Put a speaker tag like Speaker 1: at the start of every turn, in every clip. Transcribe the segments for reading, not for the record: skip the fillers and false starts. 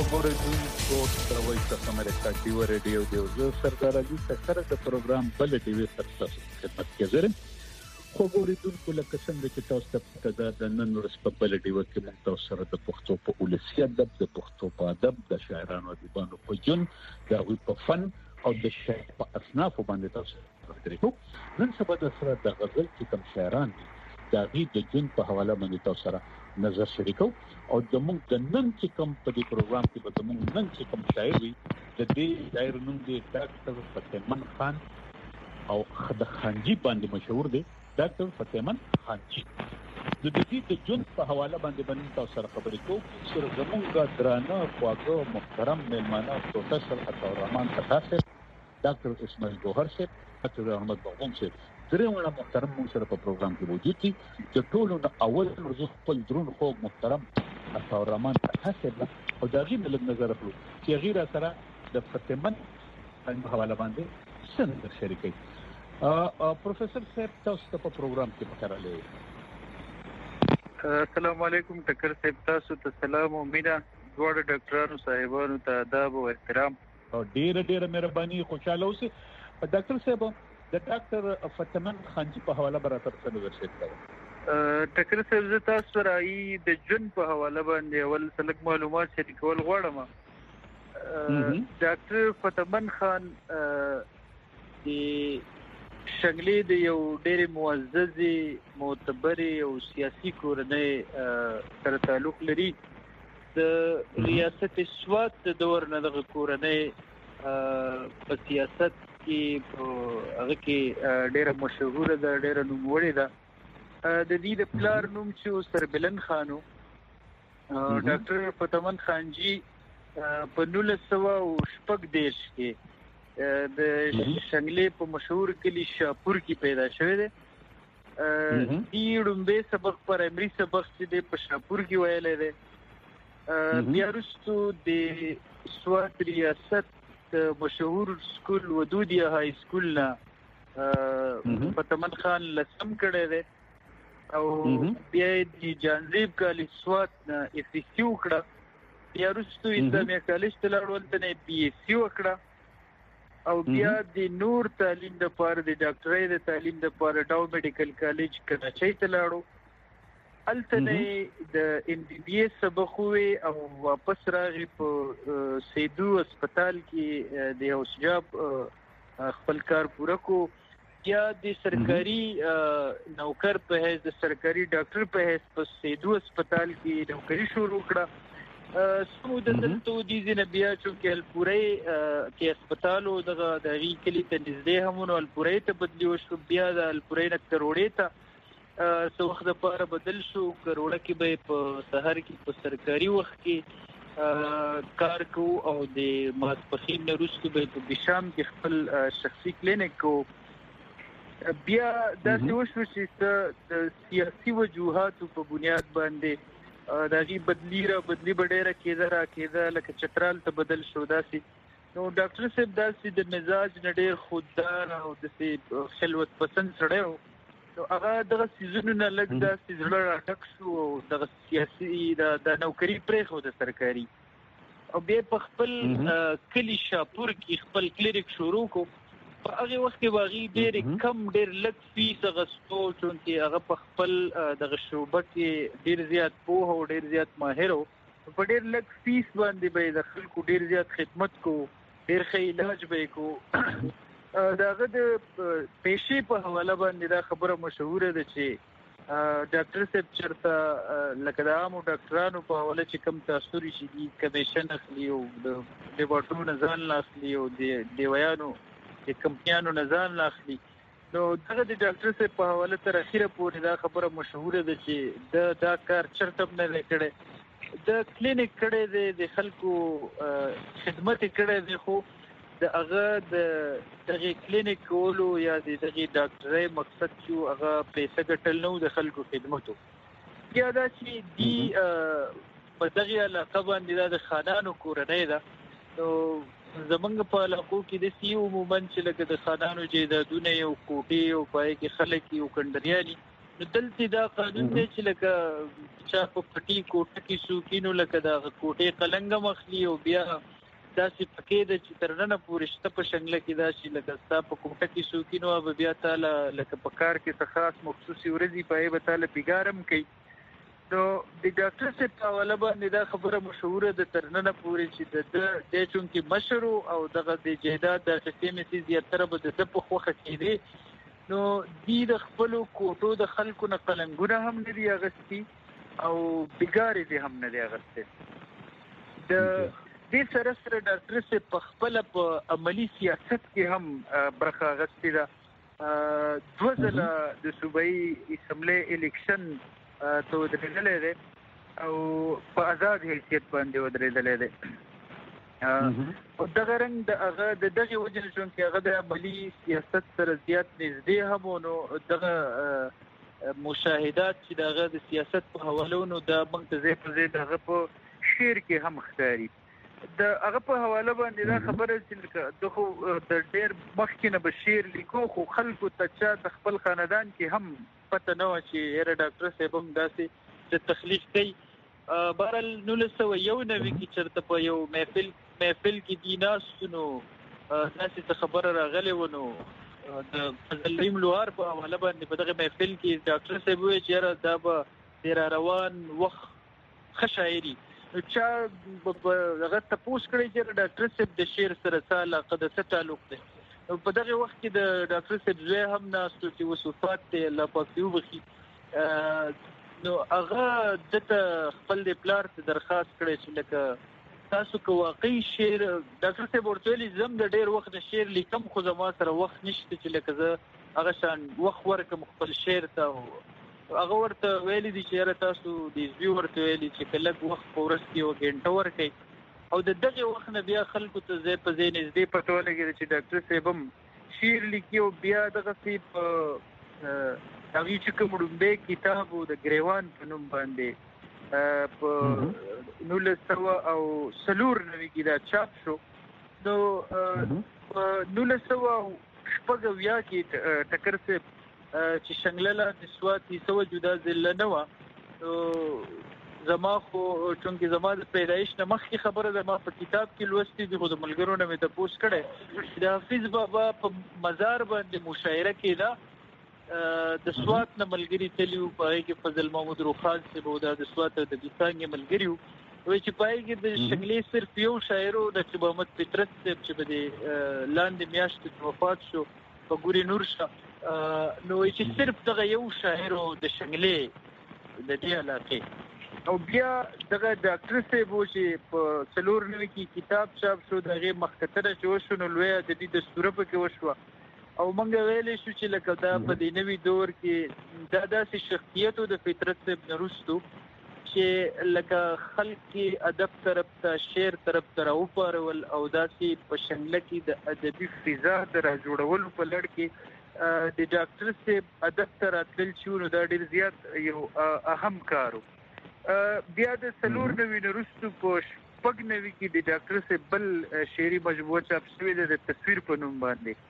Speaker 1: اوریدونکو دروي تاسو امریکا ټي وي رادیو دی زه سردار علي سره د پروګرام بل ټي وي تاسو خدمت کې زرم خو اوریدونکو لکه څنګه چې تاسو ته د نن ورځ په بل ټي وي کې موږ تاسو سره د پښتو په ولسی ادب د پښتو په ادب د شاعرانو ادیبانو په جون د غوي په فن او د شعر په اصناف باندې تاسو درته نن سبا د سره د غزل کې کوم شاعران د غي د جون په حواله باندې تاسو سره نظر شریکو او د موږ د نن چې کوم په دې پروګرام کې به موږ نن چې کوم شاعر وي د دې شاعر نوم دی ډاکټر فتح خان او د خانجی باندې مشهور دی ډاکټر فتح خانجی د دې د جون په حواله باندې تاسو سره خبرې کوو سره زموږ درانه خواږه محترم مهمانه پروفیسور عطاالرحمن فتح ډاکټر اسماعیل جوهر صاحب ډاکټر احمد بغوم صاحب درېونه محترم موږ سره په پروګرام کې موجود دي چې ټولو نه اول ورځ خپل درون خو محترم عطاالرحمن فتح صاحب او دا غي بل نظر کړو چې غیر سره د فتحمن په حواله باندې څنګه شریکي پروفیسور صاحب تاسو په پروګرام کې پکړلې
Speaker 2: السلام علیکم ټکر صاحب تاسو ته سلام او مینا ډوړ ډاکټرانو صاحبانو ته ادب او احترام
Speaker 1: او ډیره مهرباني خوشاله اوسئ ډاکټر صاحب د ډاکټر فتح خانجی په حواله براتر څه نظر شته
Speaker 2: ټکر صاحب زه تاسو سره د جون په حواله باندې ول سلک معلومات شریکول غواړم ډاکټر فتح خان د شنګلې د یو ډېر معزز معتبر او سیاسي کورنۍ سره تعلق لري د ریاست سوات د دور نه د کورنۍ په سیاست کې هغه کې ډېر مشهور ده ډېر نوموړی ده د دې د پلار نوم چې سربلن خانو ډاکټر فتح خانجی په 1914 کې د شنګلې په مشهور کلی شاپور کې پیدا شوی دی د لومبه سبق پرایمري سبق چې د په شاپور کې ویل دی بیا وروسته د سوات ریاست مشهور سکول ودودیه های سکول نه فتح خان لسم کړی دی او بیا د جانزیب کالج سوات نه اف سی وکړه بیا وروسته اسلامي کالج ته لاړ ولته نه پی ایس سی وکړه او بیا د نور تعلیم د پاره د ډاکټرۍ د تعلیم د پاره ډاو میډیکل کالج کراچۍ ته لاړو الته د ام بی بی ایس سبق او واپس راغی په سیدو هسپتال کې د اوسجاب خپل کار پوره کو یا د سرکاري نوکر په حیث د سرکاري ډاکټر په حیث په سیدو هسپتال کې نوکری شروع کړه سمود دلته د دې بیا چې الپورې کې هسپتال او د غي کلی ته نږدې همونو الپورې ته بدلی وشو بیا د الپورې نه کروڑې ته سو وخت لپاره بدل شو کروڑه کې به په سحر کې په سرکاري وخت کې کار کو او د ماسپخین وروسته به په بشام کې خپل شخصي کلینیک کو بیا د وشو چې د سیاسي وجوهاتو په بنیاد باندې د غي بدلی بډېره کېده لکه چترال ته بدل شو داسي نو ډاکټر صاحب داسي د مزاج نډیر خوددار او د خلوت پسند سره نو هغه دغه سيزونو نه لګ د سيزړه راټک شو دغه سیاسي د نوکری پرې خو د سرکاري او به په خپل کلی شاپور کې خپل کلینیک شروع کو په هغه وخت کې واغی ډېر لږ فیس غستو چې هغه په خپل دغه شوبه کې ډېر زیات پوه او ډېر زیات ماهر او په ډېر لږ فیس باندې به د خلکو ډېر زیات خدمت کو ډېر ښه علاج به کو داغه د پېښې په حواله باندې دا خبره مشهوره ده چې ډاکټر صاحب چرته لکه د عامو ډاکټرانو په حواله چې کم تاثیر شي دي کمیشن اخلي او د ډیپارټمنټ نظام اخلي او د دیویانو د کمپنیانو نظام اخلي نو دغه د ډاکټر صاحب په حواله تر اخیره پورې دا خبره مشهوره ده چې دا کار چرته نه کړي د کلینیک کړي د خلکو خدمت کړي دي خو د هغه دغه کلینیک کولو یا دغه ډاکټرۍ مقصد چې هغه پیسې ګټل نو د خلکو خدمتو یا دا چې دی په دغه علاقه باندې د خانانو کورنۍ ده نو زمونږ په علاقو کې د سیو عموما چې لکه د خانانو جیدادونه یو کوټې او پای کې خلک یو کندریاني دلته دا قانون دی چې لکه چا په پټي کوټه کې سوکینو لکه دا کوټې قلنګ مخلي او بیا داسې پکې د چې ترنه پورې شته په شنګله کې داسې لکه ستا په کوټه کې سوکینو او بیا تعالی لکه په کار کې څه خاص مخصوصي ورځي په به تعالی بیګارم کوي. نو د ډاکټر صاحب په حواله باندې دا خبره مشهوره ده ترنه پورې چې د چونکې مشر او دغه د جیداد د سیستم زیاتره به د په خوخه کېدی. نو د خپل کوټو د خلکو نه قلنګونه هم نه دی اغستی او بیګاری دي هم نه دی اغستی. د دې سره سره ډاکټر صاحب په خپل په عملی سیاست کې هم برخه اغستی ده. دوه ځله د صوبایي اسمبلی الیکشن ته ودرېدلی دی او په آزاد حیثیت باندې ودرېدلی دی. او دغه رنګ د هغه د دغه وجه نشون کې هغه د عملی سیاست سره زیات نږدې هم نو دغه مشاهدات چې دغه د سیاست په حواله نو د منتزه په ځای دغه په شعر کې هم ښکاري. د هغه په حواله باندې دا خبره چې دغه د ډېر مخکې نه به شعر لیکو خو خلکو ته چا د خپل خاندان کې هم پته نه وه چې یاره ډاکټر صاحب هم داسې چې تخلیق کوي. بهرحال 1991 کې چېرته په یو محفل کې دي ناستو نو داسې څه خبره راغلې وه نو د فضل رحیم لوهار په حواله باندې په دغه محفل کې ډاکټر صاحب وویل چې یاره دا به د راروان وخت ښه شاعري. نو چا هغه تپوس کړی چې ډاکټر صاحب د شعر سره څه علاقه ده څه تعلق دی. په دغه وخت کې د ډاکټر صاحب زوی هم ناستو چې اوس وفات دی الله پاک دې وبخي. نو هغه دته خپل د پلار ته درخواست کړی چې لکه تاسو که واقعي شعر ډاکټر صاحب ورته ویلي زم د ډېر وخت نه شعر لیکم خو زما سره وخت نشته چې لکه زه هغه شان وخت ورکړم خپل شعر ته. هغه ورته ویلي دي چې یاره تاسو د زوی ورته ویلي چې که لږ وخت په ورځ کې یوه ګنټه ورکړئ او د دغه وخت نه بیا خلکو ته ځای په ځای نږدې پته ولګېده چې ډاکټر صاحب هم شعر لیکي او بیا دغسې په هغې چې کوم ړومبی کتاب و د ګریوان په نوم باندې په 1994 کې دا چاپ شو. نو په 1980 کې ټکر صاحب چې شنګله د سوات سوه جدا ضلع نه وه زما خو چونکې زما د پیدایش نه مخکې خبره زما په کتاب کې لوستې دي خو د ملګرو نه مې تپوس کړی د حافظ بابا په مزار باندې مشاعره کېده د سوات نه ملګري تلي وو په هغې کې فضل محمود روخان صاحب او دا د سوات د څانګې ملګري وو وایي چې په هغې کې د شنګلې صرف یو شاعر و نقیب محمد فطرت صاحب چې په دې لاندې میاشتو کې وفات شو په ګوري نور شاه. نو وایي چې صرف دغه یو شاعر و د شنګلې د دې علاقې. او بیا دغه ډاکټر صاحب و چې په 94 کې کتاب چاپ شو د هغې مخکتنه چې وشو نو لویه د دې دستوره پکې وشوه او موږ ویلی شو چې لکه دا په دې نوي دور کې دا داسې شخصیت و د فطرت صاحب نه وروستو چې لکه خلک کې ادب طرف ته شعر طرف ته راوپارول او داسې په شنګله کې د ادبي فضا د راجوړولو په لړ کې د ډاکټر صاحب ادب ته راتلل چې نو دا ډېر زیات یو اهم کار و. بیا د 94 نه وروستو په 96 کې د ډاکټر صاحب بل شعري مجموعه چاپ شوې ده د تصویر په نوم باندې.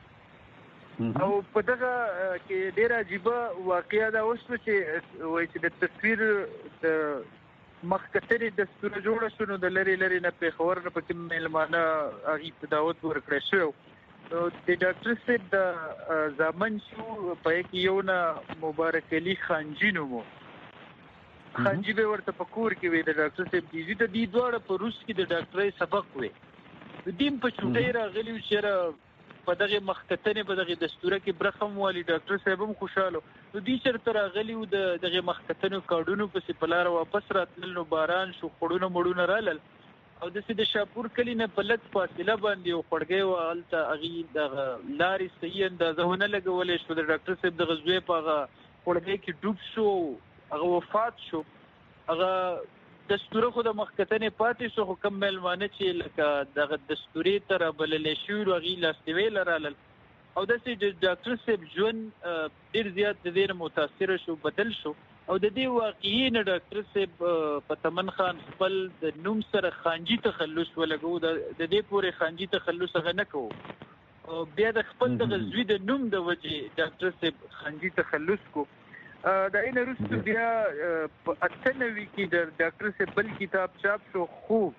Speaker 2: او په دغه کې ډېره عجیبه واقعه دا وشوه چې وایي چې د تصویر د مخکتنې دستوره جوړه شو نو د لرې لرې نه پېښور نه پکې میلمانه هغې ته دعوت ورکړی شوی نو د ډاکټر صاحب د زامن شو په هغې کې یو نه مبارک علي خانجي نوم و. خانجي به ورته په کور کې وي د ډاکټر صاحب دیزي ته دې دواړه په روس کې د ډاکټرۍ سبق وي دیم په چوټۍ راغلي و چې په دغه مخکتنې په دغه دستوره کې برخه هم والي ډاکټر صاحب هم خوشحاله نو دوی چېرته راغلي وو د دغه مخکتنو کارډونو پسې په لاره واپس راتلل نو باران شو خوړونه مړونه رالل او داسې د شاپور کلي نه په لږ فاصله باندې یو خوړګی وه هلته هغې دغه لارې صحیح اندازه ونه لګولی شو د ډاکټر صاحب دغه زوی په هغه خوړګی کې ډوب شو هغه وفات شو. هغه دستوره خو د مخکتنې پاتې شو خو کم میلمانه چې لکه دغه دستورې ته رابللی شوي وو هغې لاسنیوی له رالل او داسې د ډاکټر صاحب ژوند ډېر زیات د دې نه متاثره شو بدل شو او د دې واقعي نه ډاکټر صاحب په تمن خان خپل د نوم سره خانجي تخلص ولګو د دې پورې خانجي تخلص هغه نه کوو بیا د خپل دغه زوی د نوم د وجې ډاکټر صاحب خانجي تخلص کو دا این وروسته بیا په 98 کې د ډاکټر صاحب بل کتاب چاپ شو خوب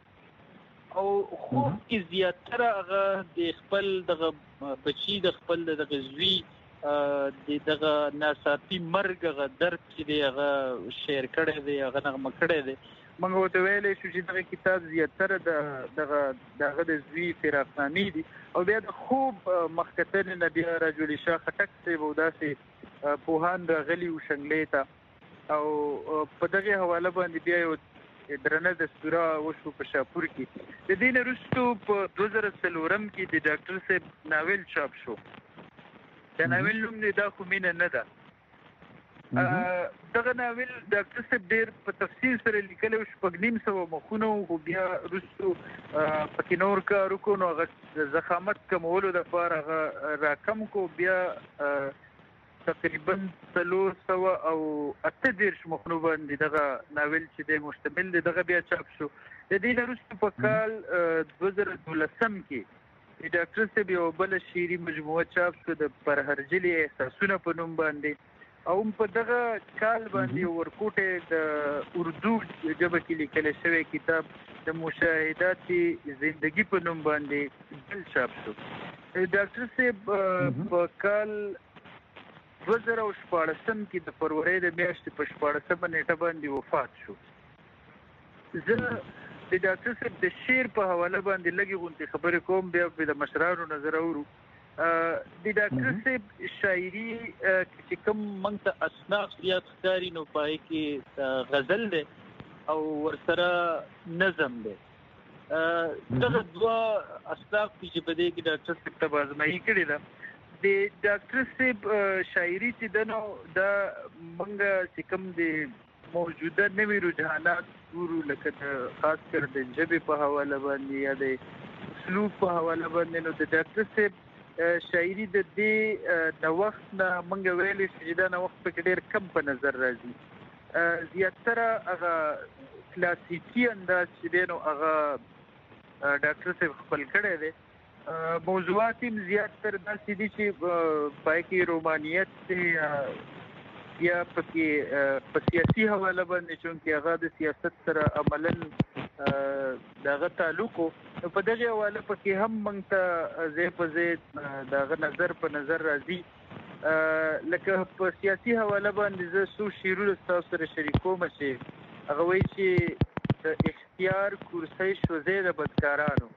Speaker 2: کې زیاتره هغه د خپل دغه بچی د خپل دغه زوی دغه ناڅاپي مرګ هغه درد چې دی هغه شیر کړی دی هغه نغمه کړی دی موږ ورته ویلی شو چې دغه کتاب زیاتره دغه د زوی فراقنامې دي او بیا د خوب مخکتنې نه بیا راجولي شاه خټک صاحب او داسې پوهان راغلي وو شنګلې ته او په دغه حواله باندې بیا یو درنه دستوره وشو په شاپور کې د دې نه وروسته په 2004 کې د ډاکټر صاحب ناول چاپ شو دا ناول نوم دی دا خو مینه نه ده دغه ناول ډاکټر صاحب ډېر په تفصیل سره لیکلی و 950 مخونه خو بیا وروستو پکې نور کار وکړو نو هغه زخامت کمولو دپاره هغه راکم کو بیا تقریبا 338 مخونو باندې دغه ناول چې دی مشتمل دی دغه بیا چاپ شو د دې نه وروسته په کال 2012 کې د ډاکټر صاحب یو بله شعري مجموعه چاپ شو د پرهرجلي احساسونه په نوم باندې او په دغه کال باندې ورکوټه د اردو ژبه کې لیکل شوی کتاب د مشاهدات زندگی په نوم باندې بل چاپ شو ډاکټر صاحب په کال 2014 کې د فروری د میاشتې په 14 نیټه باندې وفات شو زه د ډاکټر صاحب د شعر په حواله باندې لږې غونډې خبرې کوم بیا د مشرانو نظر اورو د ډاکټر صاحب شاعري چې کوم موږ ته اصناف زیات ښکاري نو پای کې غزل دی او ورسره نظم دی دغه دوه اصناف چې په دې کې ډاکټر صاحب ته ازمایي کړې ده د ډاکټر صاحب شاعري چې ده نو دا موږ چې کوم د موجوده نوي رجحانات ګورو لکه د خاص کر د ژبې په حواله باندې یا د اسلوب په حواله باندې نو د ډاکټر صاحب شاعري د دې نوښت نه موږ ویلی چې دا نوښت پکې ډېر کم په نظر راځي زیاتره هغه کلاسیکي انداز چې دی نو هغه ډاکټر صاحب خپل کړی دی موضوعات هم زیاتره داسې دي چې پای کې رومانیت دی یا پکې په سیاسي حواله باندې چونکې هغه د سیاست سره عملاً دغه تعلق نو په دغه حواله پکې هم موږ ته ځای په ځای دغه نظر په نظر راځي لکه په سیاسي حواله باندې زه څو شعرونه ستاسو سره شریکوم چې هغه وایي چې د اختیار کرسۍ شوه ځای د بدکارانو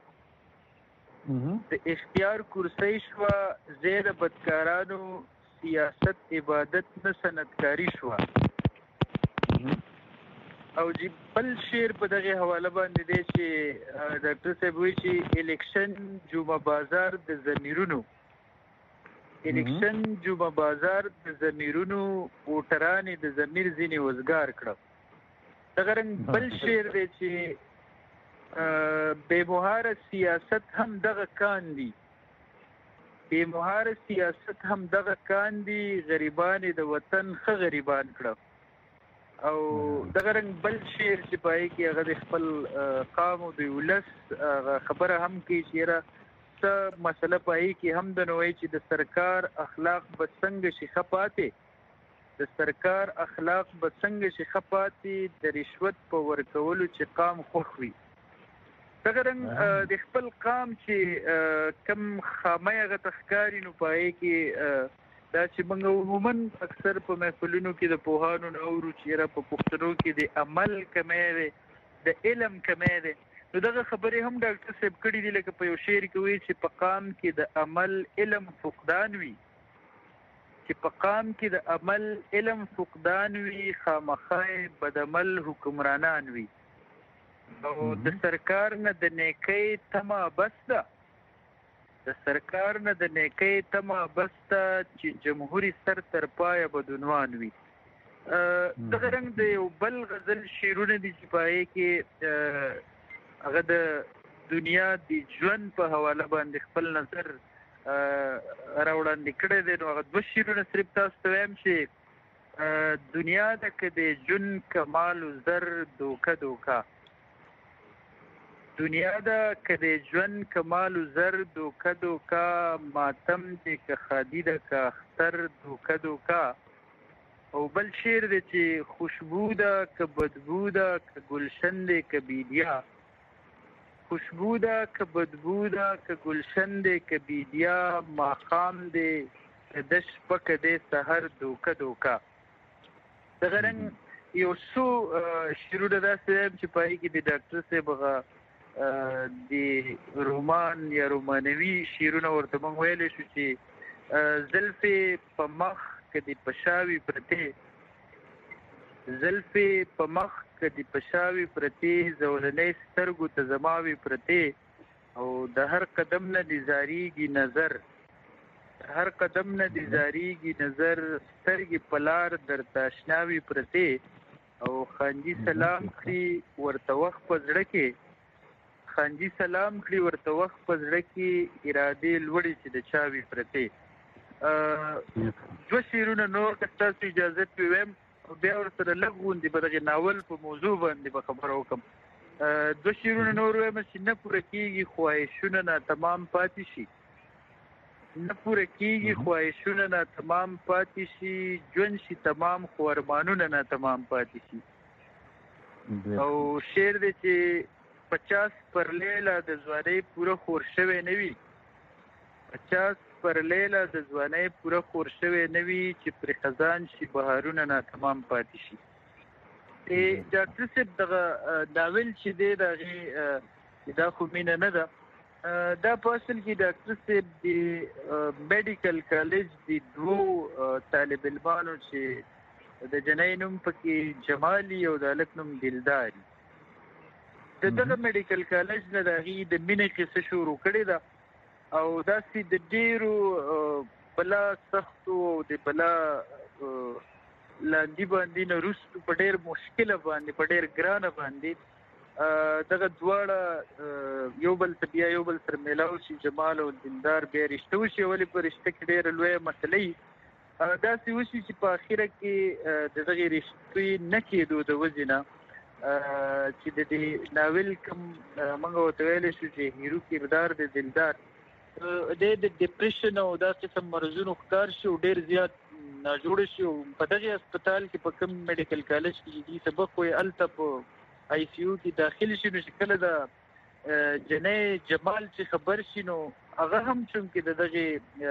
Speaker 2: د اختیار کرسۍ شوه ځای د بدکارانو سیاست عبادت نه سندکاری شوه او جی بل شعر په دغه حواله باندې دی چې ډاکټر صاحب وایي چې الیکشن جمعه بازار د ضمیرونو الیکشن جمعه بازار د ضمیرونو ووټرانې د ضمیر ځینې وزګار کړه دغه رنګ بل شعر دی چې بې مهاره سیاست هم دغه کان دي بې مهاره سیاست هم دغه کان دي غریبانې د وطن ښه غریبان کړه او دغه رنګ بل شعر چې پای کې هغه د خپل قام او د ولس خبره هم کوي چې یاره څه مسله پای کې هم د نوعي چې د سرکار اخلاق به څنګه شي ښه پاتې د سرکار اخلاق به څنګه شي ښه پاتې د رشوت په ورکولو چې قام خوښ وي دغه رنګ د خپل قام چې کم خامه هغه ته ښکاري نو پای کې دا چې موږ عموماً اکثر په محفلونو کې د پوهانو نه اورو چې یاره په پښتنو کې د عمل کمی دی د علم کمی دی نو دغه خبرې هم ډاکټر صاحب کړي دي لکه په یو شعر کې وایي چې په قام کې د عمل علم فقدان وي چې په قام کې د عمل علم فقدان وي خامخا بدعمل حکمرانان وي او د سرکار نه د نیکۍ تمه بس ده د سرکار نه د نیکۍ تمه بس ده چې جمهوري سر تر پایه بدعنوان وي دغه رنګ د یو بل غزل شعرونه دي چې پای کې هغه د دنیا د ژوند په حواله باندې خپل نظر راوړاندې کړی دی نو هغه دوه شعرونه صرف تاسو ته وایم چې دنیا ده که د ژوند کمال و زر دوکه دنیا ده که د ژوند کمال و زر دوکه ماتم دی که خادي ده که اختر دوکه او بل شعر دی چې خوشبو ده که بدبو ده که گلشن دی که بیدیا، خوشبو ده که بدبو ده که گلشن دی که بیدیا، ماقام دی که د شپه که دی سحر دوکه دوکه. دغه رنګ یو څو شعرونه داسې دي چې په هغې کې د ډاکټر صاحب هغه د رومان یا رومانوي شعرونه ورته موږ ویلی شو چې زلفې په مخ که د پشاوي پرتې، زلفې په مخ که د پشاوي پرتې، زولنۍ سترګو ته زماوي پرتې، او د هر قدم نه دې زاریږي نظر، هر قدم نه دې زاریږي نظر، سترګې په لار درته اشناوي پرتې، او خانجي سلام کړي ورته وخت په زړه کې، خانجي سلام کړي ورته وخت په زړه کې، ارادې لوړې چې د چاوي پرتې. دوه شعرونه نور که ستاسو اجازت وي ویم، بیا ورسره لږ غوندې به دغې ناول په موضوع باندې به خبره وکړم. دوه شعرونه نور ویم چې نه پوره کېږي خواهشونه ناتمام پاتې شي، نه پوره کېږي خواهشونه ناتمام پاتې شي، ژوند شي تمام خو ارمانونه ناتمام پاتې شي. او شعر دی چې 50 پر لیلا د ځوانۍ پوره خور شوی نه وي، 50 پر لیلا د ځوانۍ پوره خور شوی نه وي، چې پرې خزان شي بهارونه ناتمام پاتې شي. ډاکټر صاحب دغه ناول چې دی د هغې دا خو مینه نه ده، دا په اصل کې ډاکټر صاحب د میډیکل کالج د دوو طالب علمانو چې د جنۍ نوم پکې جمالي او د هلک نوم دلدار، د دغه میډیکل کالج نه د هغې د مینې قصه شروع کړې ده، او داسې د ډېرو بلا سختو او د بلا لاندې باندې نه وروستو په ډېر مشکله باندې په ډېر ګرانه باندې دغه دواړه یو بل ته بیا یو بل سره میلاو شي، جمال او دلدار بیا رشته وشي. ولې په رشته کې ډېره لویه مسله وي، داسې وشي چې په اخره کې د دغې رشتې نه کېدو د وجې نه چې د دې ناول کوم موږ ورته ویلی شو چې هیرو کردار د دلدار دی د ډپریشن او دا قسم مرضونو ښکار شي او ډېر زیات ناجوړه شي. او په دغې هسپتال کې په کوم میډیکل کالج کې چې دې سبق وایي هلته په آی سی یو کې داخل شي، نو چې کله د جنۍ جمال چې خبر شي نو هغه هم چونکې د دغې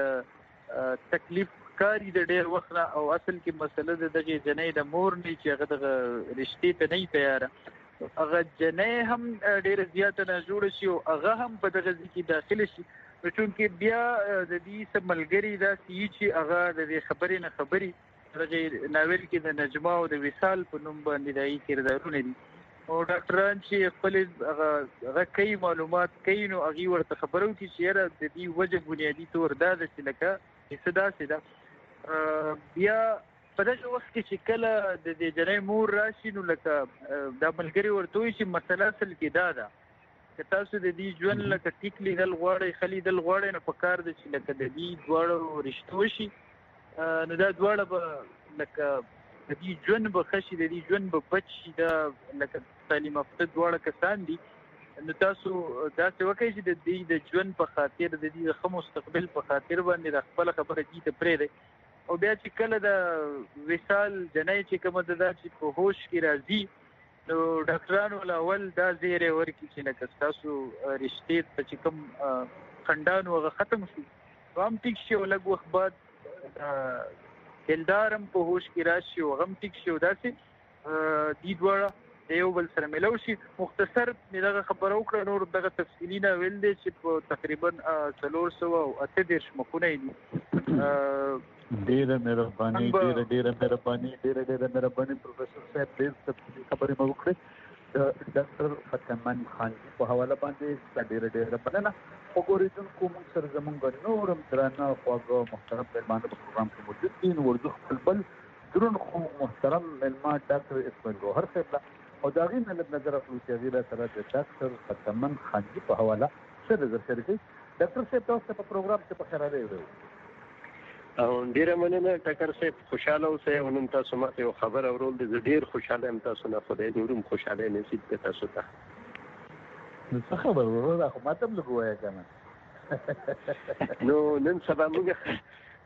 Speaker 2: تکلیف ښکاري د ډېر وخت نه، او اصل کې مسله د دغې جنۍ د مور نه چې هغه دغه رشتې ته نه وي تیاره، هغه جنۍ هم ډېره زیاته ناجوړه شي او هغه هم په دغه ځای کې داخله شي. نو چونکې بیا د دې څه ملګري داسې وي چې هغه د دې خبرې نه خبري، دغې ناول کې د نجمه او د وصال په نوم باندې د هغې کردارونه دي، او ډاکټران چې خپلې هغه کوي معلومات کوي، نو هغې ورته خبره وکړي چې یاره د دې وجه بنیادي طور دا ده چې لکه څه داسې ده. بیا په دغه وخت کې چې کله د دې جنۍ مور راشي، نو لکه دا ملګري ورته وایي چې مسله اصل کې دا ده که تاسو د دې ژوند لکه ټیک لیدل غواړئ، ښه لیدل غواړئ، نو پکار ده چې لکه د دې دواړو رشته وشي، نو دا دواړه به لکه د دې ژوند به ښه شي، د دې ژوند به بچ شي، دا لکه تعلیم یافته دواړه کسان دي. نو تاسو داسې وکړئ چې د دې د ژوند په خاطر د دې د ښه مستقبل په خاطر باندې د خپله خبره دې ته پرېږدئ. او بیا چې کله د وصال جنۍ چې کومه ده دا چې په هوش کې راځي، نو ډاکټرانو له اول دا زیری ورکړي چې لکه ستاسو رشتې ته چې کوم خنډان هغه ختم شي، هم ټیک شي، او لږ وخت بعد دلدار هم په هوش کې راشي او هغه هم ټیک شي، او داسې دې دواړه د یو بل سره میلاو شي. مختصر مې دغه خبره وکړه، نور دغه تفصیلي ناول دی چې په تقریبا 428 مخونه یې دي.
Speaker 1: ډېره مهرباني پروفیسر صاحب، ډېر تفصیلي خبرې مو وکړې. د ډاکټر فتحمن خانجي په حواله باندې ډېره مننه. وګورېدونکو موږ سره زموږ نور هم درانه خواږه محترم مېلمانه په پروګرام کې موجود دي. نو ورځو خپل بل درون خو محترم مېلمه ډاکټر اسماعیل ګوهر صاحب او د هغې نه لږ نظر اخلو چې هغې را سره د ډاکټر فتحمن خانجي په حواله څه نظر شریکوي. ډاکټر صاحب تاسو ته په پروګرام کې په خیر راغلی.
Speaker 3: ډیره مننه ټکر صاحب، خوشاله اوسئ. او نن تاسو ماته یو خبر اورول دی، زه ډېر خوشاله یم تاسو نه، خدای دې ورم خوشاله نصیب کړي تاسو ته.
Speaker 1: نو څه خبر وروره، خو ماته هم لږ ووایه که نه.
Speaker 3: نو نن سبا موږ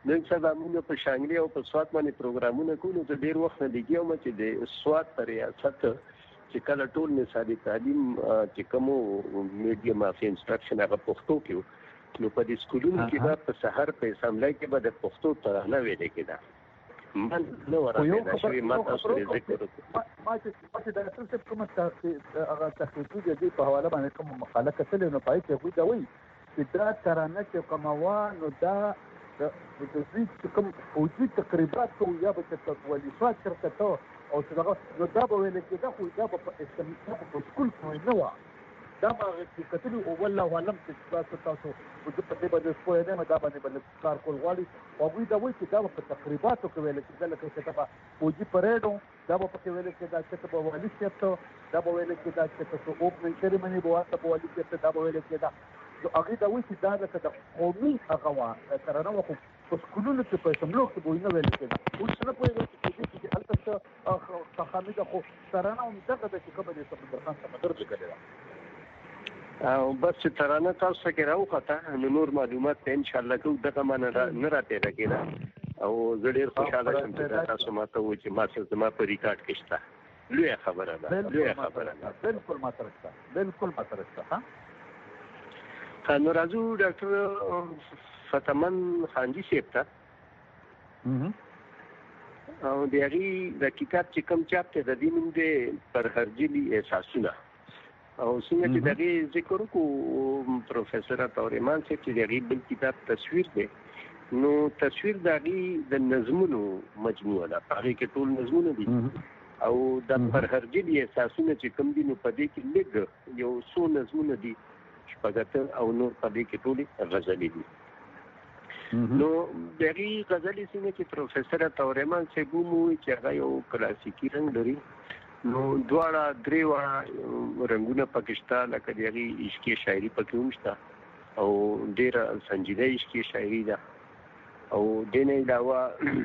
Speaker 3: نن سبا موږ په شانګلي او په سوات باندې پروګرامونه کوو ته ډیر وخت نه لګیو چې د سوات پر ریاست چې کله ټول نصابي تعلیم چې کوم میډیم اف انسټرکشن هغه پښتو کې نو په دې سکولونو کې دا په سحر په اسمبلی کې به د پښتو ترانه ویل کېده من نو راځي چې ما تاسو ته ذکر
Speaker 1: ما چې د اصل څه کومه هغه تحقیقي دي په حواله باندې کوم مقاله کتل نو پای کې دا وایي چې دا ترانه چې کومه نو دا د دې کوم فوجي تقریبات او یا به توليفات شرکتو او چې دا نو دا به ویل کېده خو دا په استمرار په سکول کې نه و دا ما کتل او والله علم چې تاسو په دې باندې سپوږی نه دا باندې کار کول غواړي او دوی دا وایي چې دا په تقریباتو کې ویل کېده لکه چې دا فوجي پریډو دا به پکې ویل کېده چې په والي سیټو دا به ویل کېده چې تاسو اوپن سیریمونی به واسطه په والي سیټ دا به ویل کېده نو هغه دا وایي چې دا لکه د قومي هغه ترانه وخت په سکولونو کې په سملو کې به نه ویل کېده اوس نه پوهیږي چې البته تخامید خو ترانه هم دغه د کومه د صفدرخان څخه درځي کړي
Speaker 3: او بس ترانه تاسو کې راوخته نو نور معلومات ته ان شاء الله کو دغه من نه راته لګیدا او زه ډیر خوشاله شم چې تاسو ماته و چې ما څه زما په ریکارډ کې شته لوی خبره ده
Speaker 1: بالکل ما ترسته
Speaker 3: ها نو راځو ډاکټر فتمن خانجي صاحب ته او د کتاب چې کوم چاپ ته د دې نوم دی پرهرجلي احساسونه او څنګه چې دغه ذکر کو پروفیسور تورمان صاحب چې دغه بل کتاب تصویر دی نو تصویر د نظمونو مجموعه ده هغه کې ټول نظمونه دي او د پرهرجلي احساسونه چې کوم دي نو په دې کې لږ یو څو نظمونه دي شپږ او نور په دې کې ټول غزلې دي نو دغه غزلې څنګه چې پروفیسور تورمان صاحب مو چې هغه یو کلاسیکي رنګ لري نو دواړه درې رنگونه پاکستان لکه دغه عشقي شاعري پکې هم شته او ډېر سنجیده عشقي شاعري ده او د نه علاوه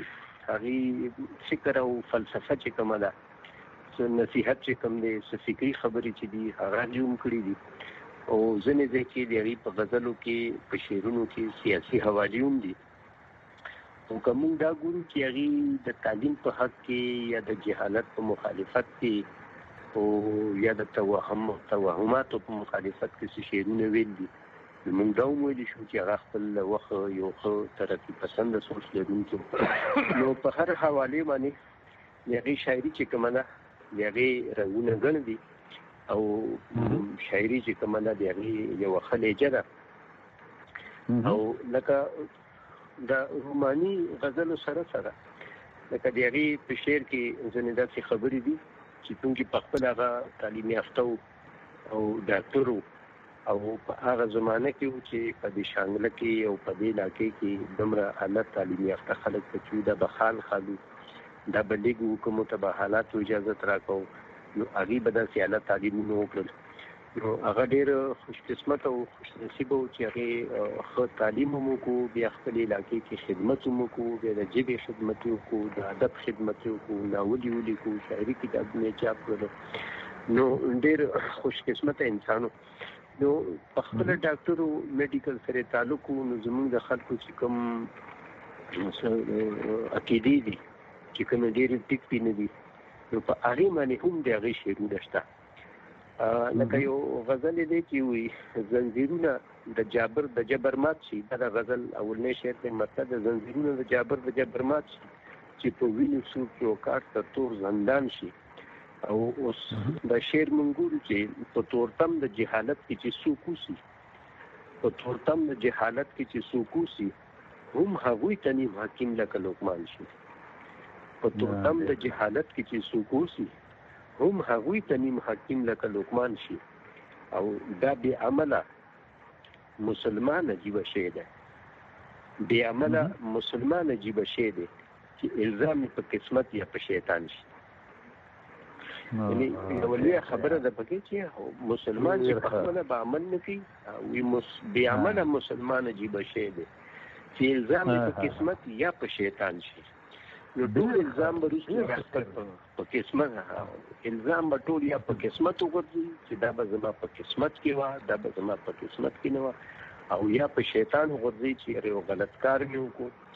Speaker 3: هغه فکر او فلسفه چې کومه ده نصيحت چې کوم دي فکری خبرې چې دي هغه جوړ کړی دي او ځنې ځکه دغه په غزلو کې په شعرونو کې سیاسي حوالی هم دي او کوم دا ګورو چې هغه د تعلیم په حق کې یا د جهالت په مخالفت کې او یا د توهمات په مخالفت کې څه شعرونه ویل دي موږ دا ویل شو چې هغه خپل وخت یو خو ترقی پسند سوچ لرونکو نو په هر حواله باندې هغه شاعري چې کومه ده هغه رغونه غن دي او شاعري چې کومه ده هغه یو خلیجه ده او لکه دا روماني غزل سره لکه دیغي په شعر کې ځنې داسې خبرې دي چې څنګه په خپل هغه تعلیم یافته او ډاکټر او په هغه زمانه کې چې په دې شانګله کې او په دې علاقې کې دمره اعلی تعلیم یافته خلک چې دا بخال خالو دا بلګ حکومت ته به حالات اجازه تراکو نو هغه به د اعلی تعلیم نو وکړل نو هغه ډېر خوش قسمت او خوش نصیب او چې هغه خو تعلیم مو کو بیا خپل علاقې کې خدمت مو کو بیا د جبه خدمت کو د ادب خدمت کو ناولي ولي کو شاعري کتابونه چاپ کړل نو ډېر خوش قسمت انسانو نو په خپل ډاکټرو میډیکل سره تعلق نو زموږ د خلکو چې کوم عقیدې دي چې کوم ډېر ټیک پینې دي نو په هغه باندې هم د هغه شعرونه شته لکه یو غزل دی چې وي زنجیرونه د جبر مات شي دا غزل اولنې شعر ته مطلب د زنجیرونه د جبر مات شي چې په وینو سور کې وکړ ته تور زندان شي او اوس د شعر منګور چې په تورتم د جهالت کې چې سوکوسي په تورتم د جهالت کې چې سوکوسي هم هغوی تنی حکیم لکه لقمان شي په تورتم د جهالت کې چې سوکوسي هم هغوی تنیم حکیم لکه لقمان شي او دا بی عمله مسلمان عجیب شی ده بی عمله مسلمان عجیب شی ده چې الزام په قسمت یا په شیطان شي یعنی ولې خبره ده پکې چې مسلمان چې په خپل به عمل نه کوي او بی عمله مسلمان عجیب شی ده چې الزام په قسمت یا په شیطان شي نو ټول الزام به روسته په قسمت الزام به ټول یا په قسمت وګرځي چې دا به زما په قسمت کې و دا به زما په قسمت کې نه و او یا په شیطان وګرځي چې یو غلط کار مې وکړو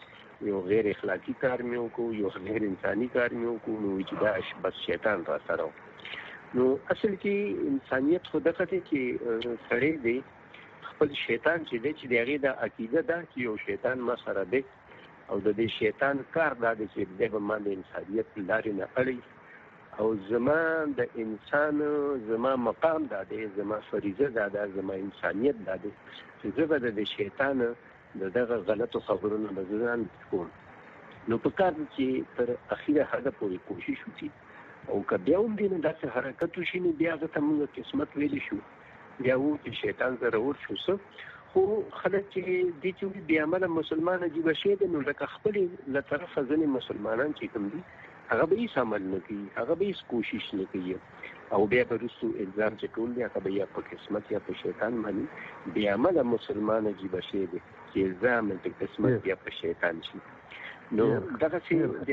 Speaker 3: یو غیر اخلاقی کار مې وکړو، یو غیر انساني کار مې وکړو، نو چې دا بس شیطان را سره نو اصل کې انسانیت خو دغه دی چې سړی دی خپل شیطان چې دی چې د هغې دا عقیده ده چې یو شیطان ما سره دی او د دې شیطان کار دا دی چې دی به ما د انسانیت لارې نه اړوي او زما د انسان زما مقام دا دی، زما فریضه دا ده، زما انسانیت دا دی چې زه به د شیطان د دغه غلطو خبرونو به ځان کوم. نو په کار چې تر اخیره حده پورې کوشش وکړي او که بیا هم دی نه داسې حرکت وشي نو بیا هغه ته موږ قسمت ویلی شو، بیا و چې شیطان ضرور شو څه. خو خلک چې دې چې بې عمله مسلمان عجیبه شی دی، نو لکه خپلې له طرفه ځینې مسلمانان چې کوم دي هغه به هېڅ عمل نه کوي، هغه به هېڅ کوشش نه کوي او بیا به وروستو الزام چې ټول دی هغه به یا په قسمت یا په شیطان باندې. بې عمله مسلمان عجیبه شی دی چې الزام د قسمت یا په شیطان شي. نو دغسې د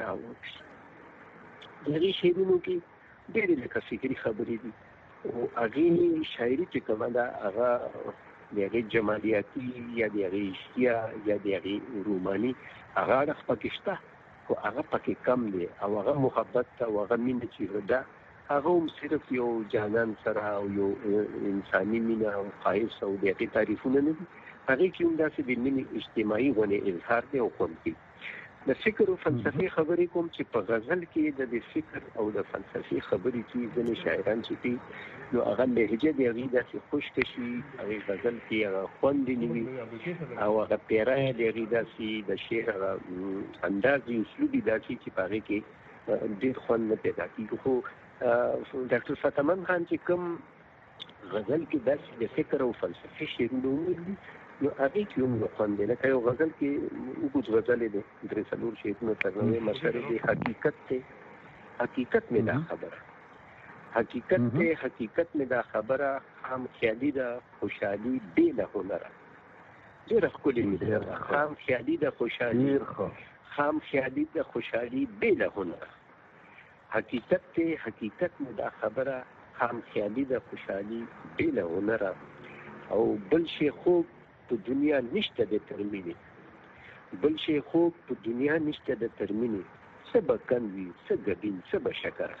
Speaker 3: هغې شعرونو کې ډېرې لکه فکري خبرې دي او هغې شاعري چې کومه ده هغه د هغې جمالیاتي یا د هغې عشقیه یا د هغې روماني هغه اړخ پکې شته، خو هغه پکې کم دی او هغه محبت او هغه مینه چې ده هغه هم صرف یو جانان سره او یو انساني مینه او ښایست او د هغې تعریفونه نه دي، هغې کې هم داسې د مینې اجتماعي غونې اظهار دی او خوند کوي. د فکر او فلسفې خبرې کوم چې په غزل کې د فکر او د فلسفې خبرې کې ځینې شاعران چې دي نو هغه لهجه د هغې داسې خشکه شي، هغې غزل کې هغه خوند نه وي او هغه پیری د هغې داسې د شعر هغه انداز وي، اسلوب یې داسې چې په هغې کې ډېر خوند نه پیدا کېږي. خو ډاکټر فتح خان چې کوم غزل کې داسې د فکر او فلسفې شعرونه ولیکلي نو هغې کې هم یو خوند دی. لکه یو غزل کې اوږد غزل دی 3-4 شعرونه ترنوی مسره دی، حقیقت دی حقیقت مې دا خبره، حقیقت دی حقیقت مې دا خبره، خام خیالي ده خوشحالي بې له هنره. ډېره ښکلې مې ده، خام خیالي ده خوشحالي، خام خیالي ده خوشحالي بې له هنره. حقیقت دی حقیقت مې دا خبره، خام خیالي ده خوشحالي بې له هنره. او بل شی خوب په دنیا نشته د ترمینې، بل شی خوب په دنیا نشته د ترمینې، څه به کن وي څه ګډین څه به شکره.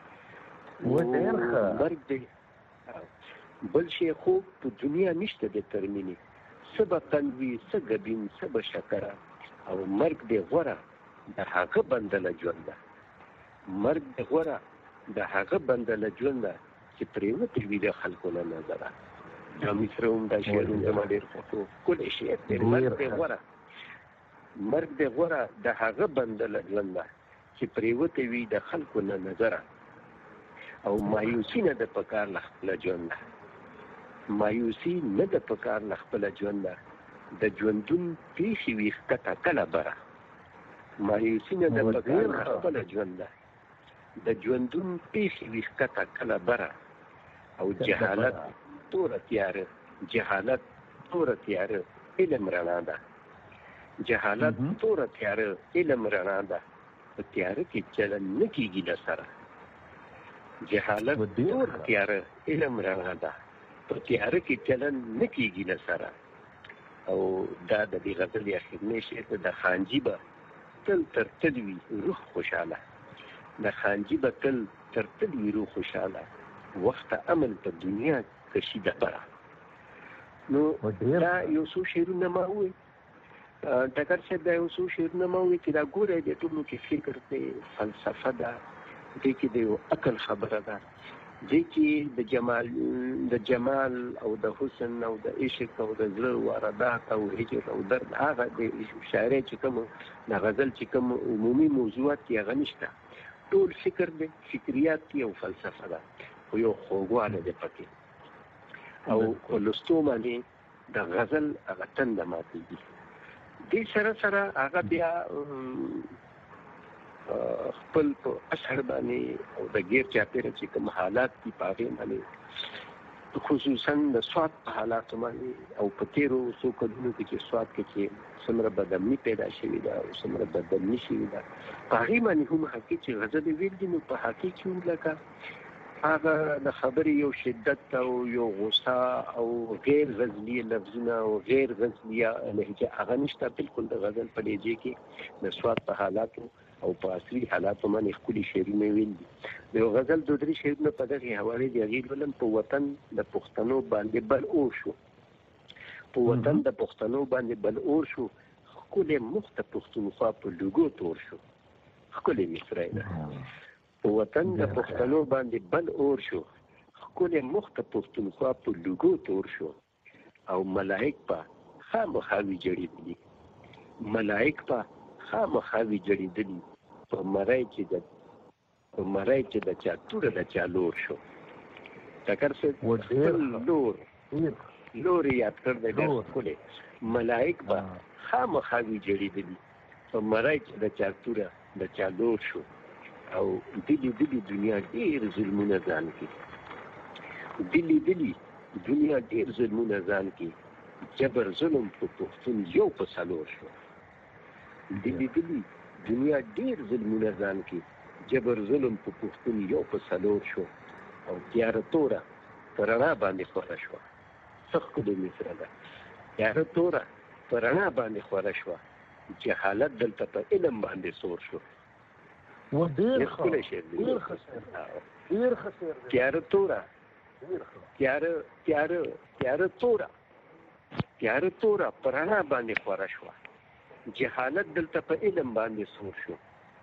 Speaker 3: مرګ دی بل شی خوب په دنیا نشته د ترمینې، څه به کن وي څه ګډین څه به شکره. او مرګ دی غوره د هغه بنده له ژونده، مرګ دی غوره د هغه بنده له ژونده چې پرېوتی وي د خلکو له نظره. دا مصر هم دا شعرونه زما ډېر خوښو، ښکلی شعر دی. مرګ دی غوره، مرګ دی غوره د هغه بنده له ژونده چې پرېوتی وي د خلکو له نظره. او مایوسي نه ده پکار له خپله ژونده، مایوسي نه ده پکار له خپله ژونده، د ژوندون پېښې وي ښکته کله بره. مایوسي نه ده پکار له خپله ژونده، د ژوندون پېښې وي ښکته کله بره. او جهالت توره تیاره، جهالت توره تیاره علم رڼا ده، جهالت توره تیاره علم رڼا ده، په تیاره کې چلن نه کېږي له سره. جهالت توره تیاره علم رڼا ده، په تیاره کې چلن نه کېږي له سره. او دا د دې غزل اخرنی شعر ته د خانجي به تل تر تل وي روح خوشحاله، د خانجي به تل تر تل وي روح خوشحاله، وخت امن په دنیا کشي ده بره. نو دا یو څو شعرونه ما وویل ډګر صاحب، دا یو څو شعرونه ما وویل چې دا ګوره دې ټولو کې فکر دی، فلسفه ده، دې کې د یو عقل خبره ده، دې کې د جمال او د حسن او د عشق او د زړه واردات او هجر او درد، هغه د شاعرۍ چې کوم د غزل چې کوم عمومي موضوعات دي هغه نشته، ټول فکر دی، فکریات دي او فلسفه ده، خو یو خوږوالی دی پکې. او لوستو باندې د غزل هغه تنده ماتېږي. دې سره سره هغه بیا خپل په اثر باندې او د غیر چاپېره چې کوم حالات دي په هغې باندې خصوصا د سوات په حالاتو باندې او په تېرو څو کلونو کې چې سوات کې چې څومره بدامني پیدا شوې ده او څومره بدامني شوې ده په هغې باندې هم هغې چې غزل یې ویل دي نو په هغې کې هم لکه هغه د خبرې یو شدت او یو غوسه او غیر غزلی لفظونه او غیر غزلیه لهجه هغه نشته. بالکل د غزل په لهجه کې د سواد په حالاتو او په اصلي حالاتو باندې ښکلي شعرونه ویل دي. د یو غزل دوه درې شعرونه په دغه حواله دي. هغې لولم په وطن د پښتنو باندې بل اور شو، په وطن د پښتنو باندې بل اور شو، ښکلې مخته پښتونخوا په لوګو تور شو. ښکلې مصرعه ده. په وطن د پښتنو باندې بل اور شو، ښکلې مخته پښتونخوا په لوګو تور شو. او ملائک په خامخا ویجړېدلي، ملائک په خامخا ویجړېدلي، په مرای چې د چا توره د چا لور شو. ټکر څه لور یاد کړ دی ډېر ښکلی. ملائک په خامخا ویجړېدلي، په مرای چې د چا توره د چا لور شو. او دلی دنیا ډیر ظلمونه ځان کې، دلی دنیا ډیر ظلمونه ځان کې، جبر ظلم په پښتون یو په څلور شو. دلی دنیا ډیر ظلمونه ځان کې، جبر ظلم په پښتون یو په څلور شو. او تیاره توره په رڼا باندې خوره شوه. څه ښکلې مصره ده. تیاره توره په رڼا باندې خوره شوه، چې حالت دلته په علم باندې سور شو.
Speaker 1: ډېر ښه شعر دی.
Speaker 3: تیاره توره په رڼا باندې خوره شوه، جهالت دلته په علم باندې سور شو.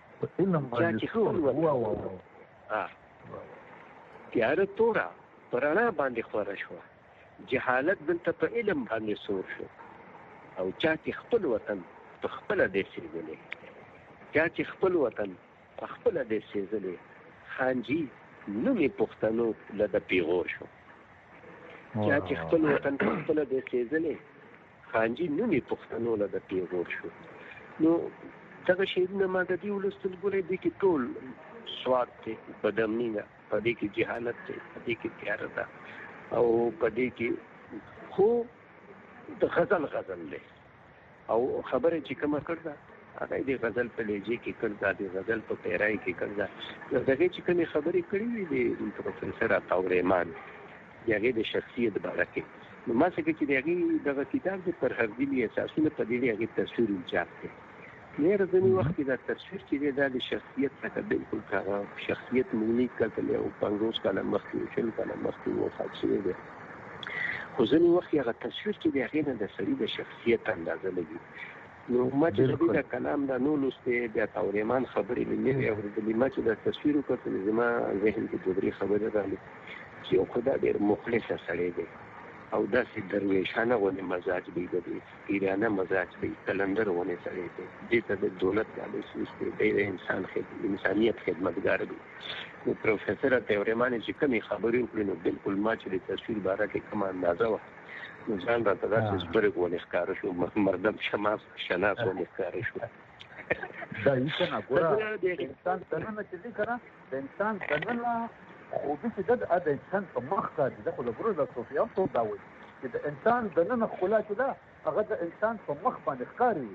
Speaker 3: تیاره توره په رڼا باندې خوره شوه، جهالت دلته په علم باندې سور شو. او چا چې خپل وطن په خپله دی سېزلی، چا چې خپل وطن په خپله دی سېزلی، خانجي نومې پښتنو له د پیغور شو. چا چې خپل وطن په خپله دی سېزلی، خانجي نومې پښتنو له د پیغور شو. نو دغه شعرونه ما د دې ولوستل، ګورئ دې کې ټول سواد دی، بدامنینه، په دې کې جهالت دی، په دې کې تیاره ده، او په دې کې خو د غزل دی. او خبره چې کومه کړ ده هغه د غزل په لهجه کې کړ ده، د غزل په پیرای کې کړ ده. دغه چې کومې خبرې کړې وي د پروفیسر عطاءالرحمن د هغې د شخصیت باره کې، نو ما څه چې د هغې دغه کتاب د فرهنګي اساسونه په دې هغې تصویر چاپ دی. نور ځینې وخت کې دا تصویر چې دی دا د شخصیت څخه بالکل هغه شخصیت موږ نه کتلی او 50 کاله مخکې 40 کاله مخکې وفات شوی دی. خو ځینې وخت هغه تصویر چې د هغې نه د سړي د شخصیت اندازه لګي. نو ما چې د دې د کلام دا نو لوستې د عطاءالرحمن خبرې مې نه وې اورېدلې، ما چې دا تصویر وکتل زما ذهن کې دوه درې خبرې راغلې چې یو خو دا ډېر مخلصه سړی دی او داسې درویشانه غوندې مزاج دی، د پیرانه مزاج دی، قلندر غوندې سړی دی، دې ته د دولت ډالۍ سوچ دی، دی د انسانیت خدمتګار دی. نو پروفیسر عطاءالرحمن چې کومې خبرې وکړې نو بالکل ما چې د تصویر باره کې کومه اندازه وه نو ځان راته داسې زبرګ ونې ښکاره شو، مردم شناس ونې ښکاره شو.
Speaker 1: دا هیڅ نه ګوره د انسان دننه چې دی که نه د انسان دننه خوبي چې ده د انسان په مخ ښکاري. ده خو د ګروز د صوفیان ټول دا وایي چې د انسان دننه ښکلا چې ده هغه د انسان په مخ باندې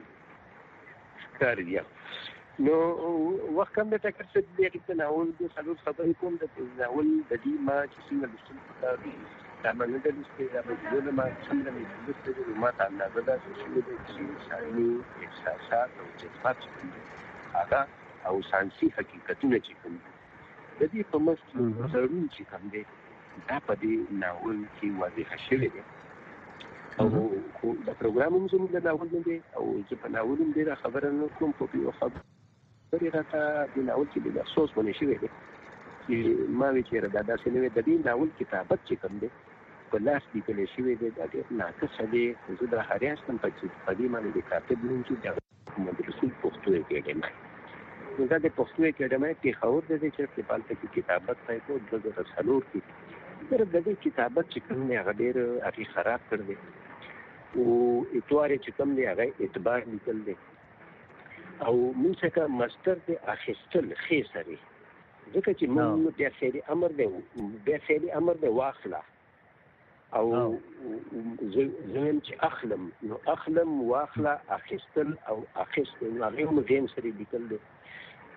Speaker 3: ښکاري وي. نو وخت کم د ټکر څه دی هغې ته ناول د څلور خبرې کوم د ناول د دې ما چې څنګه لوستل پکار دي دا به نه ده لوستې، دا به ډېره ما څومره مې لوستې دي نو ما ته اندازه داسې شوې ده چې انساني احساسات او جذبات چې کوم دي هغه او ساینسي حقیقتونه چې کوم دي د دې په منځ کې ضرور چې کوم دی دا په دې ناول کې واضح شوی دی. او خو د پروګرام هم زموږ د ناول نه دی او زه په ناول هم ډېره خبره نه کوم، خو په یو خبرې راته د ناول کې ډېر افسوس باندې شوی دی چې ما وی چې دا داسې نه وي. د دې ناول کتابت چې کوم دی په لاس لیکلی شوی دی دا ډېر ناقصه دی. خو زه د هر یاستم په دې باندې د کاتب نوم چې د محمد رسول پښتو اکاډمۍ، نو دا د پښتو اکاډمۍ پېښور د دې چې هلته کې کتابت پای کو 2004 کې د دې کتابت چې کوم دی هغه ډېر هغې خراب کړ دی او اتوار چې کوم دی هغه اعتبار لیکل دی او موږ څخه مستر دی اخیستل ښې سرې ځکه چې موږ بیا فعلي امر دی واخله او زمیم چې اخلم واخله اخیستل او اخیستل نو هغې هم غیم سره لیکل دی.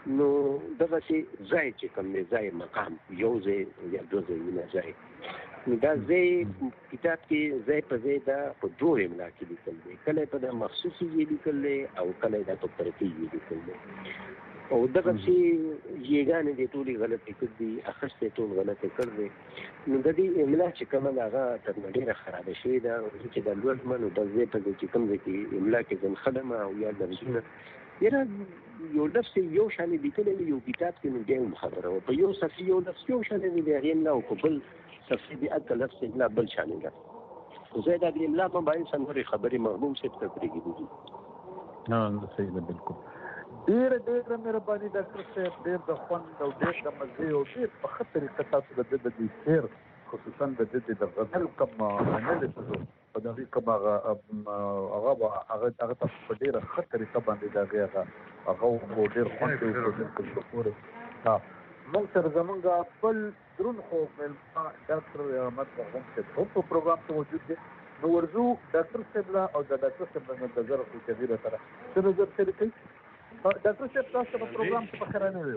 Speaker 3: نو دغه شي ځای چې کوم دی ځای مقام یو ځای یا دوه ځایونه ځای نو دا ځای کتاب کې ځای په ځای دا په دوه املا کې لیکل دی کله په د مخصوصي لیکل دی او کله دا په ترتیبي لیکل دی او دغه شي یګانې د ټولي غلطي کړ دي اخرسته ټول غلطي کړ دي نو د دې املا چې کومه هغه تر ډیره خراب شي دا چې د لوړ منو د ځای په ځای چې کوم ځای کې املا کې ځم خدمه او یا درسونه یره یو لفظ یو شان لیکل یو کتاب کې نو دیم خبره او په یو صفحه یو لفظ یو شان دی غیر نه او په بل صفحه دی اته لفظ نه بل شان دی زه دا د املا په باندې څنګه خبري مغموم څه تفریقي دي
Speaker 1: صحیح ده بالکل ډېر مهرباني ډاکټر صاحب ډېر د خوند او ډېر د مزې او ډېر په ښه طریقه تاسو د دې شعر خصوصا د غزل کوم انالیسز په دغه کوم هغه تاسو په ډېر ښه طریقه باندې هغه ډېر خوند او ډېر موږ سره زمونږ خپل درون خو ډاکټر احمد غوښتل چې په پروګرام کې موجود دی نو ورزو ډاکټر صاحب او د ډاکټر صاحب د نظر خو کبیره سره څه نظر شریکي ډاکټر صاحب تاسو په پروګرام کې په خرانه ویو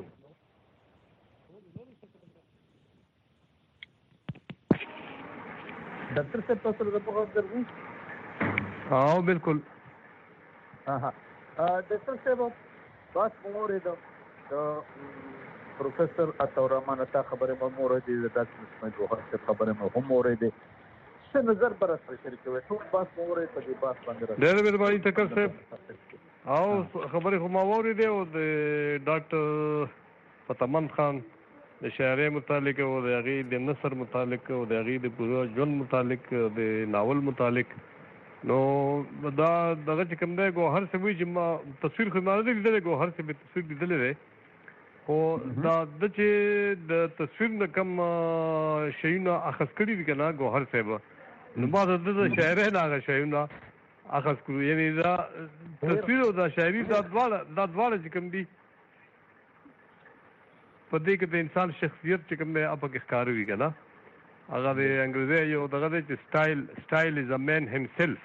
Speaker 1: ډاکټر صاحب تاسو په پروګرام درځي
Speaker 4: بالکل
Speaker 1: ډاکټر صاحب تاسو مورید پروفیسور عطاورحمان عطا خبره مو مورید د ډاکټر اسماعیل جوهر صاحب خبره مو هم مورید څه نظر پر سره شریکوي ټول باس مورید په دې باس باندې
Speaker 4: ډېر مهرباني تکر صاحب او خبرې خو ما واورېدې او د ډاکټر فتمن خان د شاعرۍ متعلق او د هغې د نثر متعلق او د هغې د پوره ژوند متعلق د ناول متعلق نو دا دغه چې کوم دی ګوهر صاحب وایي چې ما تصویر خو ما نه دی لیدلی ګوهر صاحب تصویر لیدلی دی خو دا د چې د تصویر نه کم شیونه اخذ کړي دي که نه ګوهر صاحب نو ما د شاعرۍ نه هغه شیونه اخذ کړو یعنی دا تصویر او دا شاعري دا دواړه چې کوم دي په دې کې د انسان شخصیت چې کوم دی په کې ښکاره وي که نه هغه د انګریزي یو دغه دی چې سټایل از ا مین هیمسیلف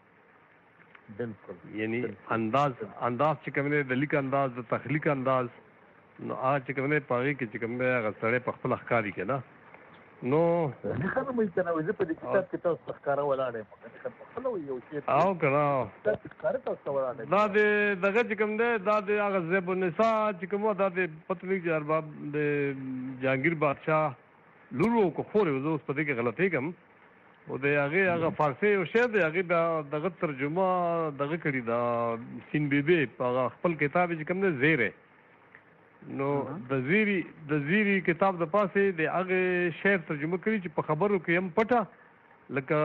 Speaker 1: بالکل
Speaker 4: یعنی انداز چې کوم دی د لیک انداز د تخلیق انداز نو هغه چې کوم دی په هغې کې چې کوم دی هغه سړی په خپله ښکاري که نه نو
Speaker 1: نه خنه مې کنه زه په دې کتاب کې تاسو ښکارا ولاړم خپل یو شی
Speaker 4: او کنه
Speaker 1: ښکارا تاسو ولاړم
Speaker 4: دا د دغه چې کوم دی دا د هغه زیب النساء چې کوم دا د پتنیک د ارباب د جهانگیر بادشاه لورو کو خورې زه اوس په دې کې غلطي کوم او د هغه فارسي یو شعر دی هغې دغه ترجمه دغه کړي دا سین بیبي په خپل کتاب چې کوم دی زیری نو د زیری کتاب د پاسه د هغه شعر ترجمه کړي چې په خبرو کې هم پټه لکه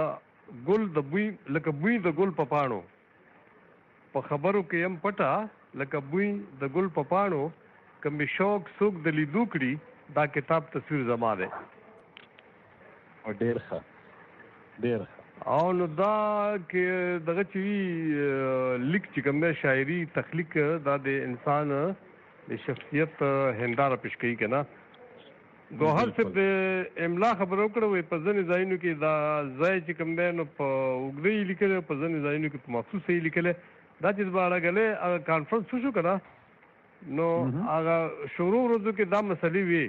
Speaker 4: بوی د ګل په پاڼو په خبرو کې هم پټه لکه بوی د ګل په پاڼو کوم شوق څوک د لیدو کړي دا کتاب تصویر زما دی
Speaker 1: او ډېر ښه
Speaker 4: او نو دا کې دغه چې لیک چې کوم دی شاعري تخلیق دا د انسان د شخصیت هنداره پیش کوي که نه ګوهر صاحب د املا خبره وکړه وایي په ځینې ځایونو کې دا ځای چې کوم دی نو په اوږده یې لیکلی په ځینې ځایونو کې په مخصوصه یې لیکلی دا چې به اړهګلې هغه کانفرنس وشو که نه نو هغه شروع ورځو کې دا مسلې وي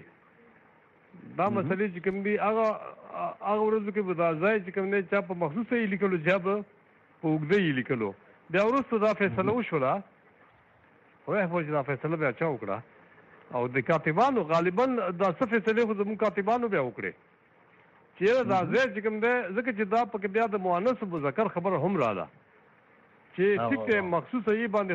Speaker 4: دا مسلې چې کوم دي هغه ورځو کې به دا ځای چې کوم دی چا په مخصوصه یې لیکلو چا به په اوږده یې لیکلو بیا وروسته دا فیصله وشوله خدای خو چې دا فیصله بیا چا وکړه او د کاتبانو غالبا دا څه فیصلې خو زموږ کاتبانو بیا وکړې چې دا ځای چې کوم دی ځکه چې دا پکې بیا د مؤنث مذکر خبره هم راله چې ټیک دی مخصوصه یې باندې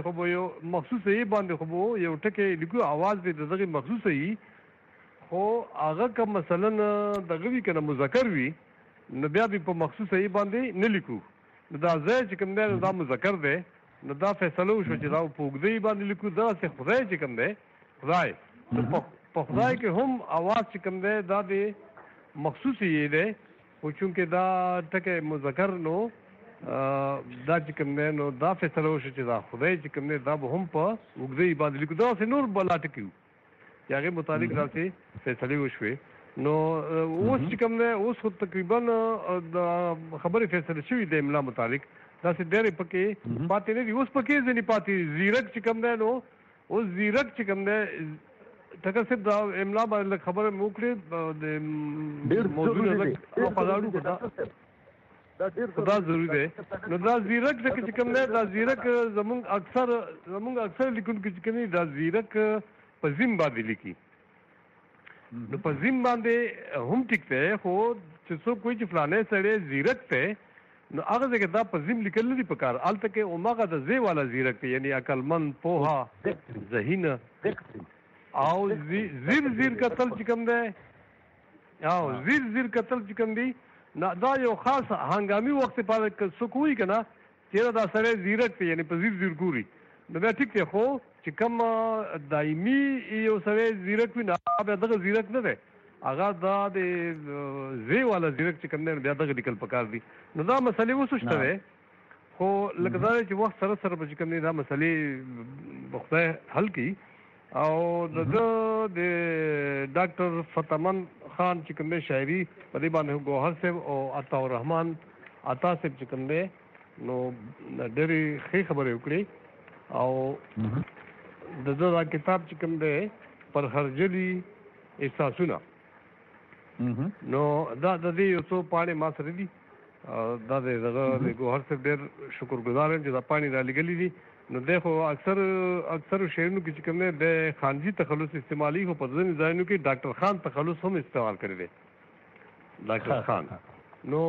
Speaker 4: خو به یو ټکی لیکو اواز به د دغې مخصوصه یي خو هغه که مثلا دغه وي که نه مذکر وي نو بیا به په مخصوصه یې باندې نه لیکو نو دا ځای چې کوم دی دا مذکر دی نو دا فیصله وشو چې دا په اوږده یې باندې لیکو دغسې خدای چې کوم دی خدای په خدای کې هم اواز چې کوم دی دا د مخصوص یې دی خو چونکې دا ټکی مذکر نو دا چې کوم دی نو دا فیصله وشو چې دا خدای چې کوم دی دا به هم په اوږده یې باندې لیکو دغسې نور بلا ټکي وو چې هغې متعلق داسې فیصلې وشوې نو اوس چې کوم دی اوس خو تقریبا د خبرې فیصله شوي د املا متعلق داسې ډېرې پکې پاتې نه دي اوس پکې ځینې پاتې زیرک چې کوم دی نو او زیرک چې کوم دی ټکر صاحب دا املا باندې خبره مو کړې د موضوع نه پلاړو کړه دا ضروري دی. نو دا زیرک چې کوم دی دا زیرک زمونږ اکثر لیکونکي چې کوي دا زیرک په زم باندې لیکي. نو په زم باندې هم ټیک دی خو چې څوک کوئی چې فلانه سړی زیرک دی نو هغه ځکه دا په زم لیکل نه دي پکار الته کې اوماغه د زی والا زیرک دی یعنی عقلمند پوها ذهین او زیر قتل چې کوم دی او زیر قتل چې کوم دی نه دا یو خاص هنګامي وخت په څوک وایي که نه چېرې دا سړی زیرک دی یعنی په زیر ګوري نو بیا ټیک دی خو چې کوم دایمي یو سړی زیرک وي نه بیا دغه زیرک نه دی هغه دا د زی والا زیرک چې کوم دی بیا دغه لیکل پکار دي. نو دا مسلې اوس شته دی خو لکه دا چې وخت سره به چې کوم دی دا مسلې به خدای حل کړي. او د ډاکټر فتحمن خان چې کوم دی شاعري په دې باندې ګوهر صاحب او عطا الرحمن عطا صاحب چې کوم دی نو ډېرې ښې خبرې وکړې او د دا کتاب چې کوم دی پرخرجلي احساسونه نو دا د دې یو څو پاڼې ما سره دي دا د ګوهر صاحب ډېر شکرګزار یم چې دا پاڼې را لېږلي دي. نو دی خو اکثر شعرونو کې چې کوم دی د خانجي تخلص استعمالي خو په ځینې ځایونو کې ډاکټر خان تخلص هم استعمال کړی دی ډاکټر خان. نو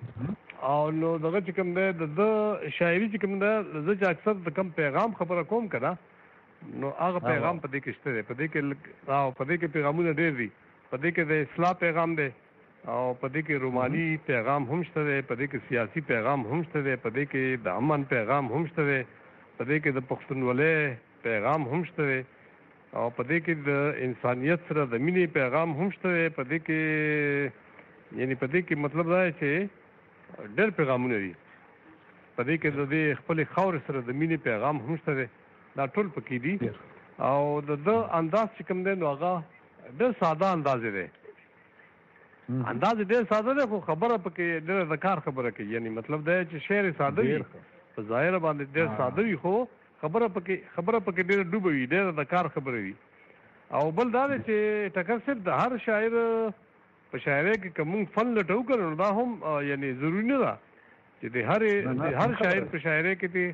Speaker 4: نو دغه چې کوم دی د شاعري چې کوم دی زه چې اکثر د کم پیغام خبره کوم که نه نو هغه پیغام په دې کې شته دی په دې کې پیغامونه ډېر دي په دې کې د اصلاح پیغام دی او په دې کې روماني پیغام هم شته دی په دې کې سیاسي پیغام هم شته دی په دې کې د امن پیغام هم شته دی په دې کې د پښتونولۍ پیغام هم شته دی او په دې کې د انسانیت سره د مینې پیغام هم شته دی په دې کې یعنی په دې کې مطلب دا دی چې ډېر پیغامونه دي په دې کې د دې خپلې خاورې سره د مینې پیغام هم شته دی دا ټول پکې دي. او د انداز چې کوم دی نو هغه ډېر ساده انداز دی انداز ډېر ساده دی خو خبره پکې ډېره د کار خبره کوي یعنی مطلب دا چې شعر ساده وي په ظاهر باندې ډېر ساده وي خو خبره پکې ډېره ډوبه وي ډېره د کار خبره وي. او بل دا دی چې ټکر صرف د هر شاعر په شاعرۍ کې که موږ فن لټو کړو نو دا هم یعنی ضروري نه ده چې د هر شاعر په شاعرۍ کې چې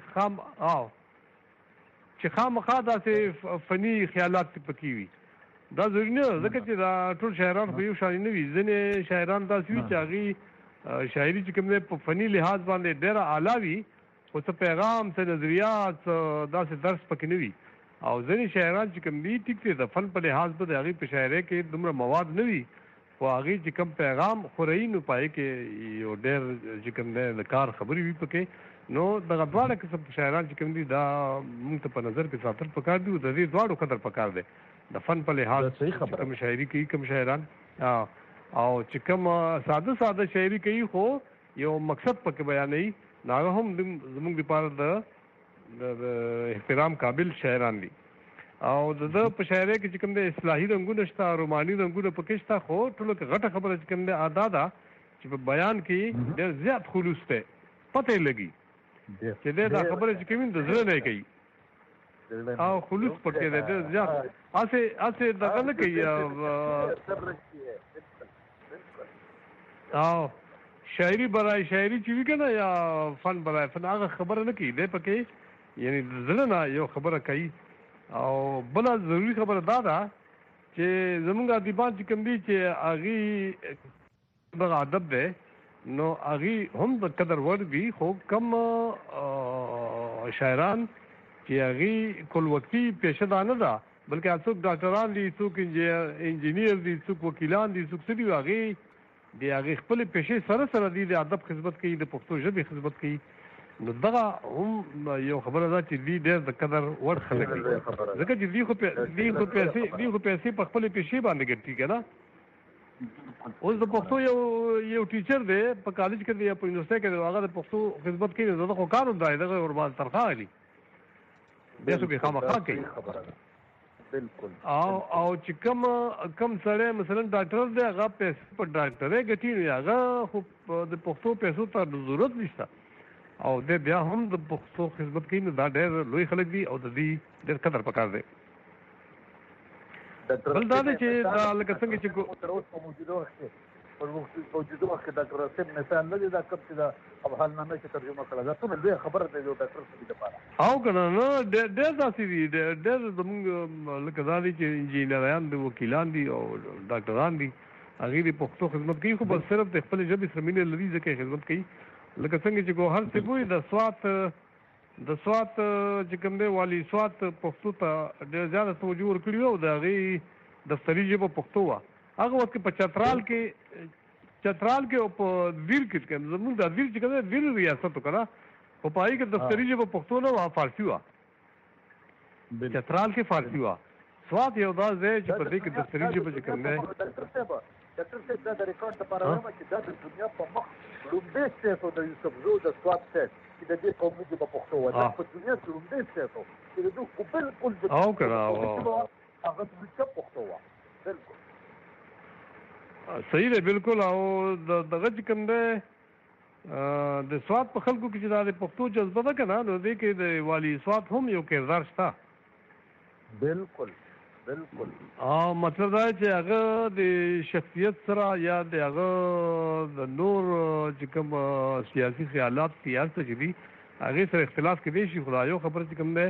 Speaker 4: خامخا داسې فني خیالات پکې وي دا ضروري نه ده ځکه چې دا ټول شاعران خو یو شان نه وي. ځینې شاعران داسې وي چې هغې شاعري چې کوم دی په فني لحاظ باندې ډېره اعلی وي خو څه پیغام څه نظریات داسې درس پکې نه وي. او ځینې شاعران چې کوم دي ټیک دی د فن په لحاظ به د هغې په شاعرۍ کې دومره مواد نه وي خو هغې چې کوم پیغام خورئي نو په هغې کې یو ډېر چې کوم دی د کار خبرې وي پکې. نو دغه دواړه قسم شاعران چې کوم دي دا موږ ته په نظر کې ساتل پکار دي او د دې دواړو قدر پکار دی د فن په لحاظ کوم شاعري کوي کوم شاعران او چې کوم ساده شاعري کوي خو یو مقصد پکې بیانوي نو هغه هم زموږ دپاره د احترام قابل شاعران دي. او د په شاعرۍ کې چې کوم دی اصلاحي رنګونه شته روماني رنګونه پکې شته خو ټولو کې غټه خبره چې کوم دی دا ده چې په بیان کې ډېر زیات خلوص دی پته یې لګي چې دی دا خبره چې کوي د زړه نه کوي او خلوص پکې دی ډېر زیات هسې دغه نه کوي او شاعري برای شاعري چې وي که نه یا فن برای فن هغه خبره نه کوي دی پکې یعنی د زړه نه یو خبره کوي. او بله ضروري خبره دا ده چې زمونږ ادیبان چې کوم دي چې هغې دغه ادب دی نو هغې هم د قدر وړ دي خو کم شاعران چې هغې کل وقتي پیشه دا نه ده بلکې څوک ډاکټران دي څوک انجینیر دي څوک وکیلان دي څوک څه دي هغې د هغې خپلې پیشې سره دي د ادب خدمت کوي د پښتو ژبې خدمت کوي. نو دغه هم یو خبره ده چې دوی ډېر د قدر وړ خلک دي ځکه چې دوی خو پیسې په خپلې پیشې باندې ګټي که نه. اوس د پښتو یو ټیچر دی په کالج کې دی یا په یونیورسټۍ کې دی هغه د پښتو خدمت کوي نو دغه خو کار هم دی دغه ورباندې تنخواه اخلي بیا خو بې خامخا کوي. او چې کم سړی مثلا ډاکټر دی هغه پیسې په ډاکټرۍ ګټي نو هغه خو د پښتو پیسو ته ضرورت نشته او د بیا هم د پښتو خدمت کوي، نو دا ډېر لوی خلک دي او د دې ډېر قدر پکار دی. بل دا دی چې دا لکه څنګه چې
Speaker 1: تر اوسه موجوده وخت موجوده وخت ډاکټر راسم مثال نه دی دا کوم چې دا ابحالنامه کې ترجمه کړه، دا ټول لوی خبره دی د ډاکټر صاحب لپاره.
Speaker 4: او کنه نو ډېر داسې دي، ډېر زموږ لکه دا دي چې انجینران دي، وکیلان دي او ډاکټران دي، هغې د پښتو خدمت کوي، خو بس صرف د خپلې ژبې سره مینه لري ځکه خدمت کوي. لکه څنګه چې ګوهر صاحب وایي د سوات چې کوم دی والي سوات پښتو ته ډېر زیاته توجه ورکړې وه او د هغې دفتري ژبه پښتو وه. هغه وخت کې په چترال کې او په ویر کې زموږ د ویر چې کوم دی ویر ریاست و که نه، خو په هغې کې دفتري ژبه پښتو نه وه، فارسي وه. چترال کې فارسي وه. سوات یو دا ځای چې په دې کې دفتري ژبه چې کوم دی
Speaker 1: ډاکټر صاحب دا د ریکارډ لپاره وایم چې دا د دنیا په مخ لومړی سټیټ و د یوسفزو د سوات سټیټ چې د دې قومي ژبه پښتو وه. دا په دنیا کې لومړی سټیټ و چې د دوی خو بلکل هغه دلچه پښتو وه. بلکل
Speaker 4: صحیح دی، بلکل. او دغه چې کوم دی د سوات په خلکو کې چې دا د پښتو جذبه ده که نه، نو دې کې د والي سوات هم یو کردار شته.
Speaker 1: بلکل بلکل.
Speaker 4: مطلب دا چې هغه د شخصیت سره یا د هغه د نور چې کوم سیاسي خیالات سیاست چې دي هغې سره اختلاف کېدی شي، خو دا یو خبره چې کوم دی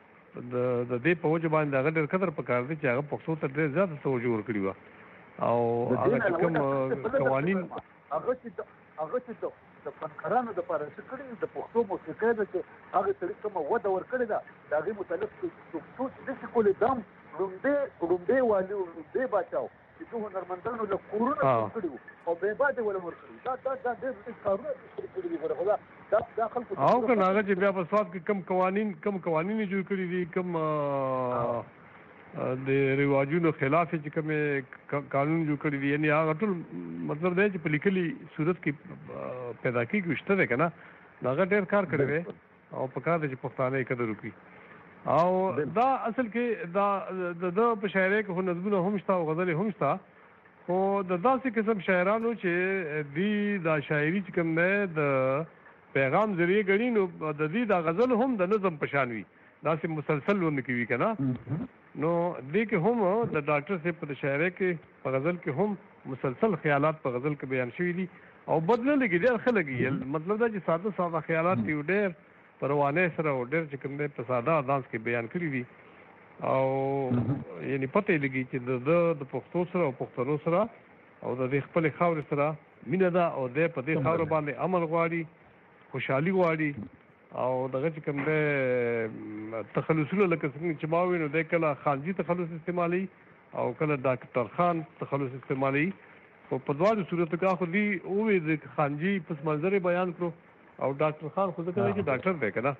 Speaker 4: د دې په وجه باندې هغه ډېر قدر پکار دی چې هغه پښتو ته ډېر زیاته توجه ورکړې وه. او هغه چې کوم قوانین
Speaker 1: هغه چې د فنکارانو دپاره څه کړي، د پښتو موسیقۍ ده چې هغې سړي کومه وده ورکړې ده، د هغې متعلق څوک داسې کولی دام لومړی والي او لومړی باچا و چې دوی هنرمندانو له کورونه جوړ کړي وو او بېبادې وله ورکړي. دا ډېر کارونه کړي دي، خو دا خلکو
Speaker 4: او که نه هغه چې بیا په سوات کې کم قوانین یې جوړ کړي دي، کم د رواجونو خلاف چې کومې قانون جوړ کړي دي، یعنې هغه ټول مطلب دی چې په لیکلي صورت کې پیدا کېږي شته دی که نه، نو هغه ډېر کار کړی دی او په کار دی چې پښتانه یې قدر وکړي. او دا اصل کې دا د په شاعرۍ کې خو نظمونه هم شته او غزلې هم شته، خو د داسې قسم شاعرانو چې دوی دا شاعري چې کوم دی د پیغام ذریعې ګڼي، نو د دوی دا غزل هم د نظم په شان وي، داسې مسلسل ونه کوي که نه. نو دې کې هم د ډاکټر صاحب په شاعرۍ کې په غزل کې هم مسلسل خیالات په غزل کې بیان شوي دي او بد نه لګي، ډېر ښه لګي. مطلب دا چې ساده خیالات دي، ډېر په روانۍ سره او ډېر چې کوم دی په ساده انداز کې بیان کړي دي. او یعنې پته یې لګي چې د پښتو سره او پښتنو سره او د دې خپلې خاورې سره مینه ده او دی په دې خاوره باندې امن غواړي، خوشحالي غواړي. او دغه چې کوم دی تخلصونه لکه څنګه چې ما وویل، نو دی کله خانجي تخلص استعمالوي او کله ډاکټر خان تخلص استعمالوي، خو په دواړو صورتو کې خو دوی وویل د خانجي پس منظر یې بیان کړو او ډاکټر خان خو ځکه دی چې ډاکټر دی که نه.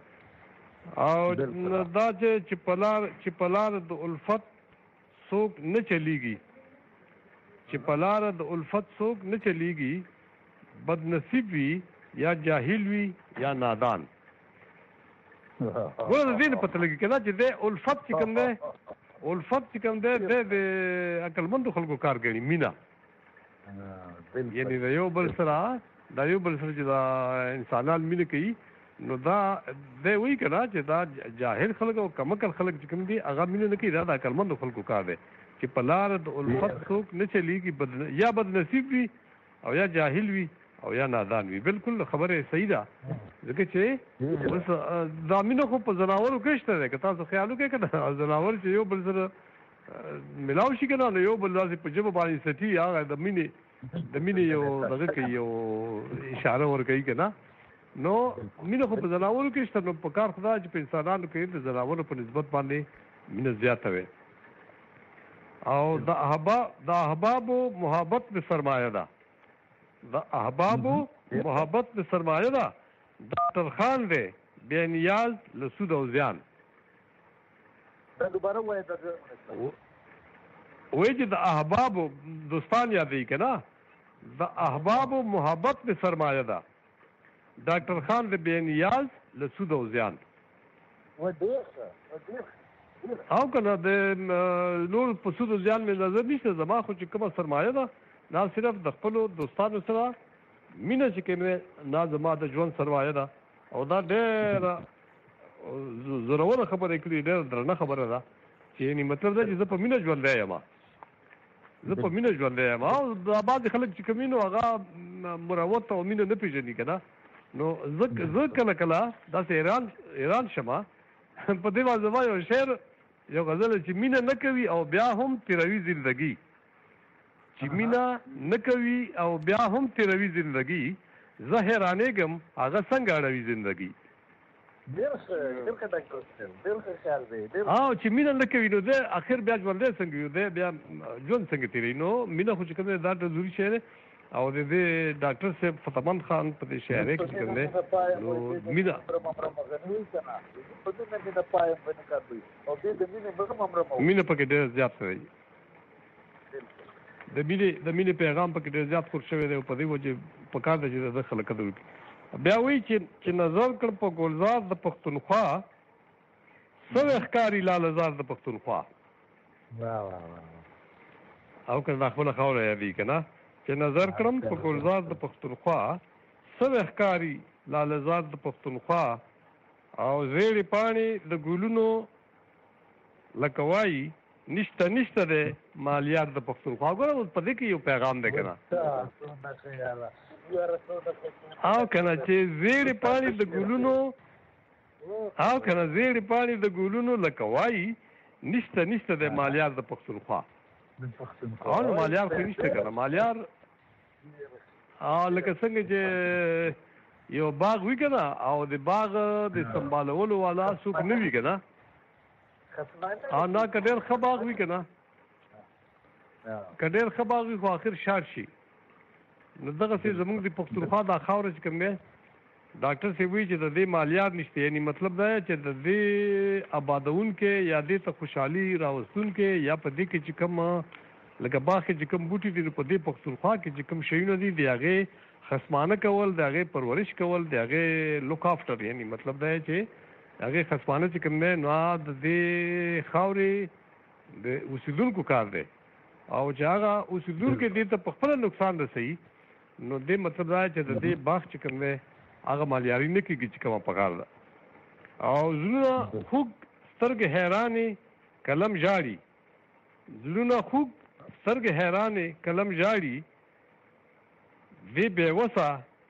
Speaker 4: او دا چې په لار د الفت څوک نه چلیږي، چې په لار د الفت څوک نه چلیږي، بد نصیب وي یا جاهل وي یا نادان. ګوره د دې نه پته لګي که نه چې دی الفت چې کوم دی، الفت چې کوم دی د عقلمندو خلکو کار ګڼي، مینه. یعنې د یو بل سره چې دا انسانان مینه کوي، نو دا دی وایي که نه چې دا جاهل خلک او کمکل خلک چې کوم دي هغه مینه نه کوي، دا د عقلمندو خلکو کار دی چې په لاره د الفت څوک نه چلیږي، یا بد نصیب وي او یا جاهل وي او یا نادان وي. بلکل خبره صحیح ده، ځکه چې بس دا مینه خو په ځناورو کې شته دی. که تاسو خیال وکړئ که نه، ځناور چې یو بل سره ملاو شي که نه، نو یو بل داسې په ژبه باندې سټي، هغه د مینې یو دغه کوي، یو اشاره ورکوي که نه. نو مینه خو په ځناورو کې شته، نو په کار خدا چې په انسانانو کې د ځناورو په نسبت باندې مینه زیاته وي. او د احبابو محبت میں سرمایه ده، د احبابو محبت میں سرمایه ده. ډاکټر خان دی بے نیاز له سود او زیان.
Speaker 1: دا دوباره وایي
Speaker 4: چې د احبابو دوستان یادوي که نه، د احبابو محبت میں سرمایه ده. ډاکټر خان دی بے نیاز له سود او زیان. او که نه د نور په سود او زیان مې نظر نشته، زما خو چې کومه سرمایه ده نه صرف د خپلو دوستانو سره مینه چې کوم دی، نه زما د ژوند سرمایه ده او دا ډېره زوروره خبره کړې، ډېره درنه خبره ده چې یعنې مطلب دا چې زه په مینه ژوندی یم، زه په مینه ژوندی یم. او دا بعضې خلک چې کوم وي نو هغه مروت او مینه نه پېژني که نه. نو زه کله کله داسې حیران شمه په دې باندې زما یو شعر یو غزل چې مینه نه کوي او بیا هم تیروي زندګي، چې مینه نه کوي او بیا هم تیروي زندګي، زه حیرانېږم هغه څنګه اړوي زندګي. چې مینه نه کوي نو دی اخر بیا ژوندی څنګه وي، دی بیا ژوند څنګه تېروي. نو مینه خو چې کوم دی دا ضروري شی دی. او د دې ډاکټر صاحب فتحمند خان په دې شاعرۍ کې چې کوم دی نو مینه پکې ډېر زیات دی، د مینې پیغام پکې ډېر زیات خور شوی دی. په دې وجه پکار ده چې د خلک قدر وکړي. بیا وایي چې نظر کړ په ګلزار د پښتونخوا، سوی ښکاري لالهزار د پښتونخوا. او که دا خپله خاوره یادوي که نه، چې نظر کړم په ګلزار د پښتونخوا، سوی ښکاري لالهزار د پښتونخوا، او زیړې پاڼې د ګلونو لکه وایي نشته دی مالیار د پښتونخوا. ګوره په دې کې یو پیغام دی که نه، او که نه چې زیړې پاڼې د ګلونو، او که نه زیړې پاڼې د ګلونو لکه وایي نشته دی مالیار د پښتونخوا. او نو مالیار خو نشته که نه، مالیار لکه څنګه چې یو باغ وي که نه، او د باغ د سنبالولو والا څوک نه وي که نه، او نه که ډېر ښه باغ وي که نه، که ډېر ښه باغ وي خو آخر شاړ شي. نو دغسې زموږ د پښتونخوا دا خاوره چې کوم دی، ډاکټر صاحب وایي چې د دې مالیار نشته، یعنې مطلب دا چې د دې آبادونکې یا دې ته خوشحالي راوستونکې یا په دې کې چې کوم لکه باغ کې چې کوم بوټي دي، په دې پښتونخوا کې چې کوم شیونه دي د هغې خصمانه کول، د هغې پرورش کول، د هغې لوک آفټر، یعنې مطلب دا چې هغې خصمانه چې کوم دی نو د دې خاورې د اوسېدونکو کار دی. او چې هغه اوسېدونکي دې ته په خپله نقصان رسوي، نو دې مطلب دا چې د دې باغ چې کوم دی هغه مالیاري نه کېږي چې کومه پکار ده. او زړونه خوږ سترګې حیرانې قلم ژاړي، زړونه خوږ سترګې حیرانې قلم ژاړي، دی بېوسه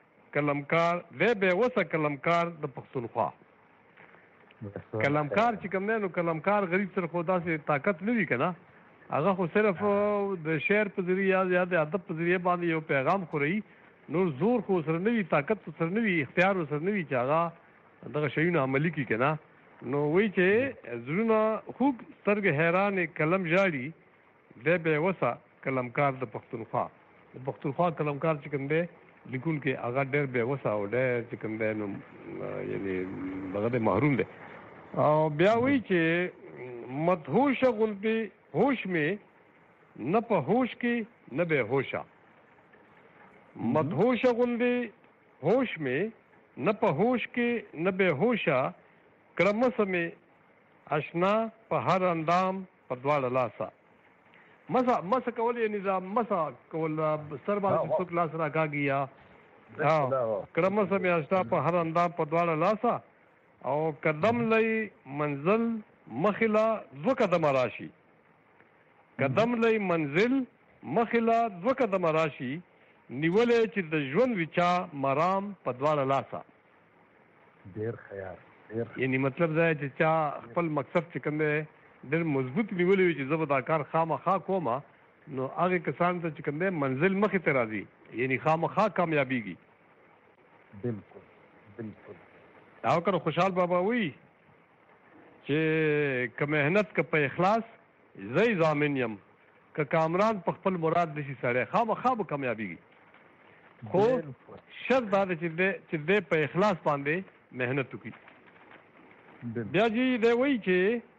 Speaker 4: قلمکار د پښتونخوا. قلمکار چې کوم دی نو قلمکار غریب سره خو داسې طاقت نه وي که نه، هغه خو صرف د شعر په ذریعه یا د ادب په ذریعه باندې یو پیغام خوري، نور زور خو سره نه وي، طاقت سره نه وي، اختیار سره نه وي چې هغه دغه شیونه عملي کړي که نه. نو وایي چې زړونه خوږ سترګې حیرانې قلم ژاړي، دی بېوسه قلمکار د پښتونخوا. د پښتونخوا قلمکار چې کوم دی لیکونکی هغه ډېر بېوسه او ډېر چې کوم دی نو یعنې دغه دی محروم دی. او بیا وایي چې مدهوشه غوندې होश में न په होश کې نه به होशा، مدهوش غوندې होश में न په होश کې نه به होशा، کرمس में اشنا په هر اندام په دواړه لاسا. مسا کول یعنې دا مسا کول سر باندې څوک لاس راکاږي، یا کرمس में اشنا په هر اندام په دواړه لاسا، او قدم لئی منزل مخلا دو قدم راشي، قدم لئی منزل مخلا دو قدم راشي، نیولې چې د ژوند وچا مرام په دواړه لاسا.
Speaker 5: ډېر خیال
Speaker 4: یعنی مطلب دا چې چا خپل مقصد چې کوم دی ډېر مضبوط نیولې وي چې زه به دا کار خامخا کومه، نو هغې کسانو ته چې کوم دی منزل مخې ته راځي، یعنی خامخا کامیابیږي.
Speaker 5: بالکل بالکل.
Speaker 4: او که خوشحال بابا وایي چې که محنت که په اخلاص زی ضامن یم، که کامران په خپل مراد نشي سړی خامخا به کامیابیږي. خو شرط دا دی چې دی په اخلاص باندې محنت وکړي. بیا جی دی وایي چې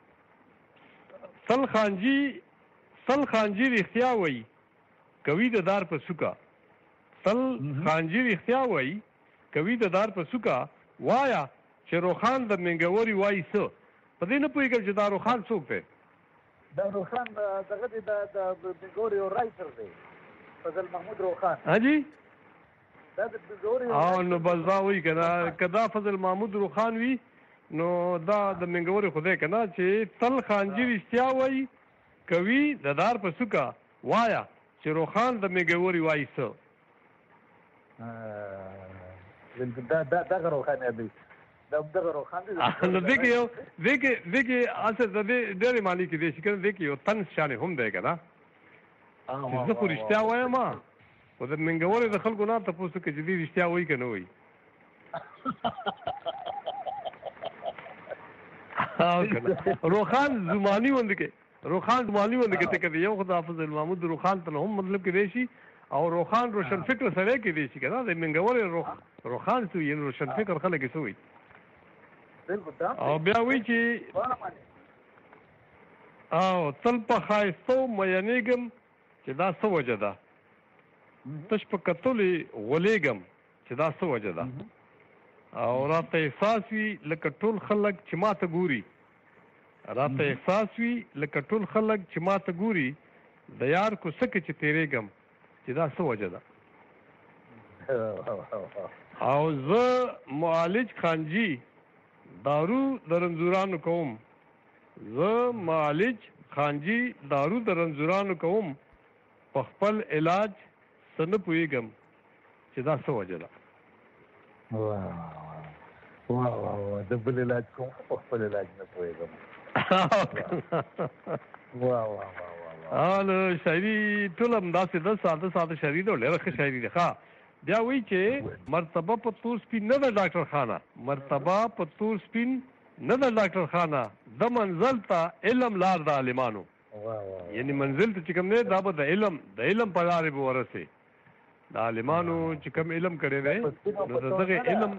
Speaker 4: سل خانجي رښتیا وایي کوي د دار په سوکا، سل خانجي رښتیا وایي کوي د دار په سوکا، وایا چې روخان د منګوري وایي څه. په دې نه پوهېږم چې دا روخان څوک دی.
Speaker 5: دا روخان دغه دی د منګوري یو رایټر دی، فضل محمود روخان.
Speaker 4: ها جی
Speaker 5: دا د زوري
Speaker 4: او نو بس دا وایي کنه کدا فضل محمود روخان وی نو دا د منګوري خدای کنه چې تل خانجی رښتیا وایي کوي د دار په سوکا وایا چې روخان د منګوري وایي څه
Speaker 5: دا روخان دی دغه روخان دي
Speaker 4: نو دغه اصل د دې ډېر معنی کې دي چې دغه یو تن شان هم دی کنه چې زه خو رښتیا وایم او د منګوري د خلکو نه تاسو کې چې دې رښتیا وایي کنه وایي روخان زمانی وندکه ته کې یو خدای حافظ محمود روخان ته هم مطلب کې دی شي او روخان روشن فکر سره کې دی شي کنه د منګوري روخان سو یې روشن فکر خلک سوي او بیا وی چې او تل په خایستو مینېږم چې دا څه وجه ده تش په کتلې غولېږم چې دا څه وجه ده او راته احساس وي لکه ټول خلک چې ماته ګوري راته احساس وي لکه ټول خلک چې ماته ګوري د یار کو سکه چې تیرېږم چې دا څه وجه ده او زه معالج خانجی دارو د رنځورانو کوم زه معالج خانجی دارو د رنځورانو کوم په خپل علاج څه نه پوهېږم چې دا څه وجه ده
Speaker 5: واه د بل علاج کوم په خپل علاج نه پوهېږم
Speaker 4: شاعري ټول همداسې ده ساده شاعري ده ډېره ښه شاعري ده ښه بیا وایي چې مرتبه په تور سپین نه ده ډاکټر خانه مرتبه په تور سپین نه ده ډاکټر خانه د منزل ته علم لار د عالمانو یعنی منزل ته چې کوم دی دا به د علم په لارې به ورسې د عالمانو چې کوم علم کړی دی نو د دغه علم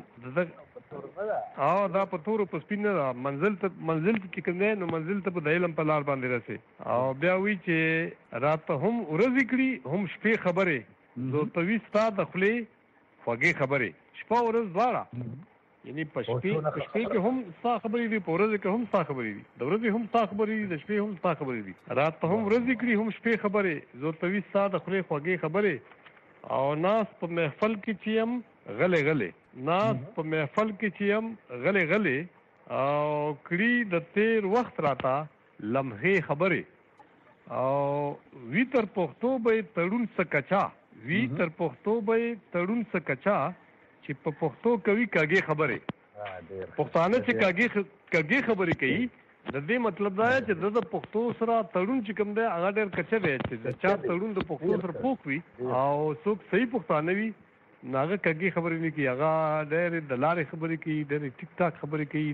Speaker 4: او دا په تورو په سپین نه منزل ته چې کوم دی نو منزل ته په د علم په لار باندې رسې او بیا وایي چې راته هم ورځې کړي هم شپې خبرې زورتوي ستا د خولې خوږې خبرې شپه ورځ دواړه یعنی په شپې کې هم ستا خبرې دي په ورځ کې هم ستا خبرې دي د ورځې هم ستا خبرې دي د شپې هم ستا خبرې دي رات ته هم ورځې کړي هم شپې خبرې زورتوي ستا د خولې خوږې خبرې او ناس په محفل کې چې یم غلې ناس په محفل کې چې یم غلې او کړي د تیر وخت راته لمحې خبرې او وی تر پښتو به تړون سکچا وی تر پښتو به تړون سکچا چې په پښتو کوي کاږي خبرې پښتانه چې کاږي خبرې کوي د دې مطلب دا چې د پښتو سره تړون چې کوم دی هغه ډېر کچه دی چې چا تړون د پښتو سره پوښ وي او څوک صحیح پښتانه وي هغه کاږي خبرې نه کوي هغه ډېر د لارې خبرې کوي ډېر ټیک ټاک خبرې کوي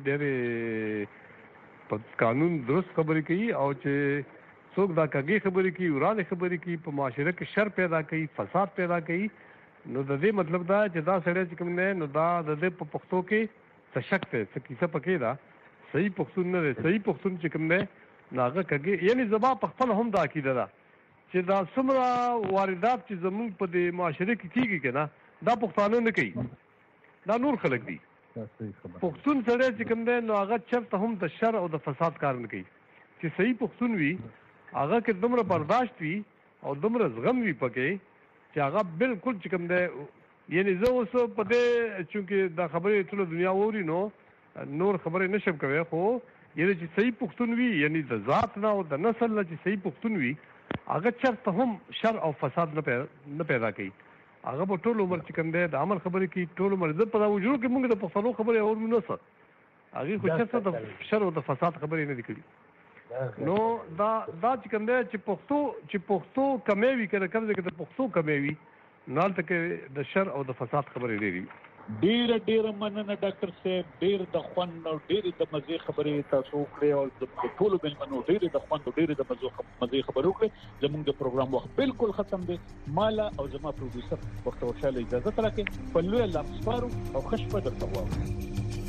Speaker 4: ډېر په قانون درست خبرې کوي او چې څوک دا کاږي خبرې کوي ورانې خبرې کوي په معاشره کې شر پیدا کوي فساد پیدا کوي نو د دې مطلب دا چې دا سړی چې کوم دی نو دا د دې په پښتو کې څه شک دی څه کیسه پکې ده صحیح پښتون نه دی صحیح پښتون چې کوم دی نو هغه کاږي یعنی زما په خپل هم دا عقیده ده چې دا څومره واردات چې زموږ په دې معاشره کې کېږي که نه دا پښتانه نه کوي دا نور خلک دي پښتون سړی چې کوم دی نو هغه چېرته هم د شر او د فساد کار نه کوي چې صحیح پښتون وي هغه کې دومره برداشت وي او دومره زغم وي پکې چې هغه بالکل چې کوم دی یعنی زه اوس په دې چونکې دا خبرې ټوله دنیا اوري نو نور خبرې نشم کوی خو یعنی چې صحیح پښتون وي یعنی د ذات نه او د نسل نه چې صحیح پښتون وي هغه چېرته هم شر او فساد نه پیدا کوي هغه به ټول عمر چې کوم دی د عمل خبرې کوي ټول عمر زه په دا وجود کې موږ د پښتنو خبرې اورو نه څه هغې خو چېرته د شر او د فساد خبرې نه دي کړي نو دا چې کوم دی چې پښتو کمی وي که د کوم ځای کې د پښتو کمی وي نو هلته کې د شر او د فساد خبرې ډېرې وي
Speaker 1: ډېره مننه ډاکټر صاحب ډېر د خوند او ډېرې د مزې خبرې تاسو وکړې او د ټولو مېلمنو ډېرې د خوند او ډېرې د مزې خبرې وکړې زموږ د پروګرام وخت بالکل ختم دی مالا او زما پروډوسر ورته خوشحاله اجازه راکړئ په لویه لمسپارو او ښه شپه درته غواړم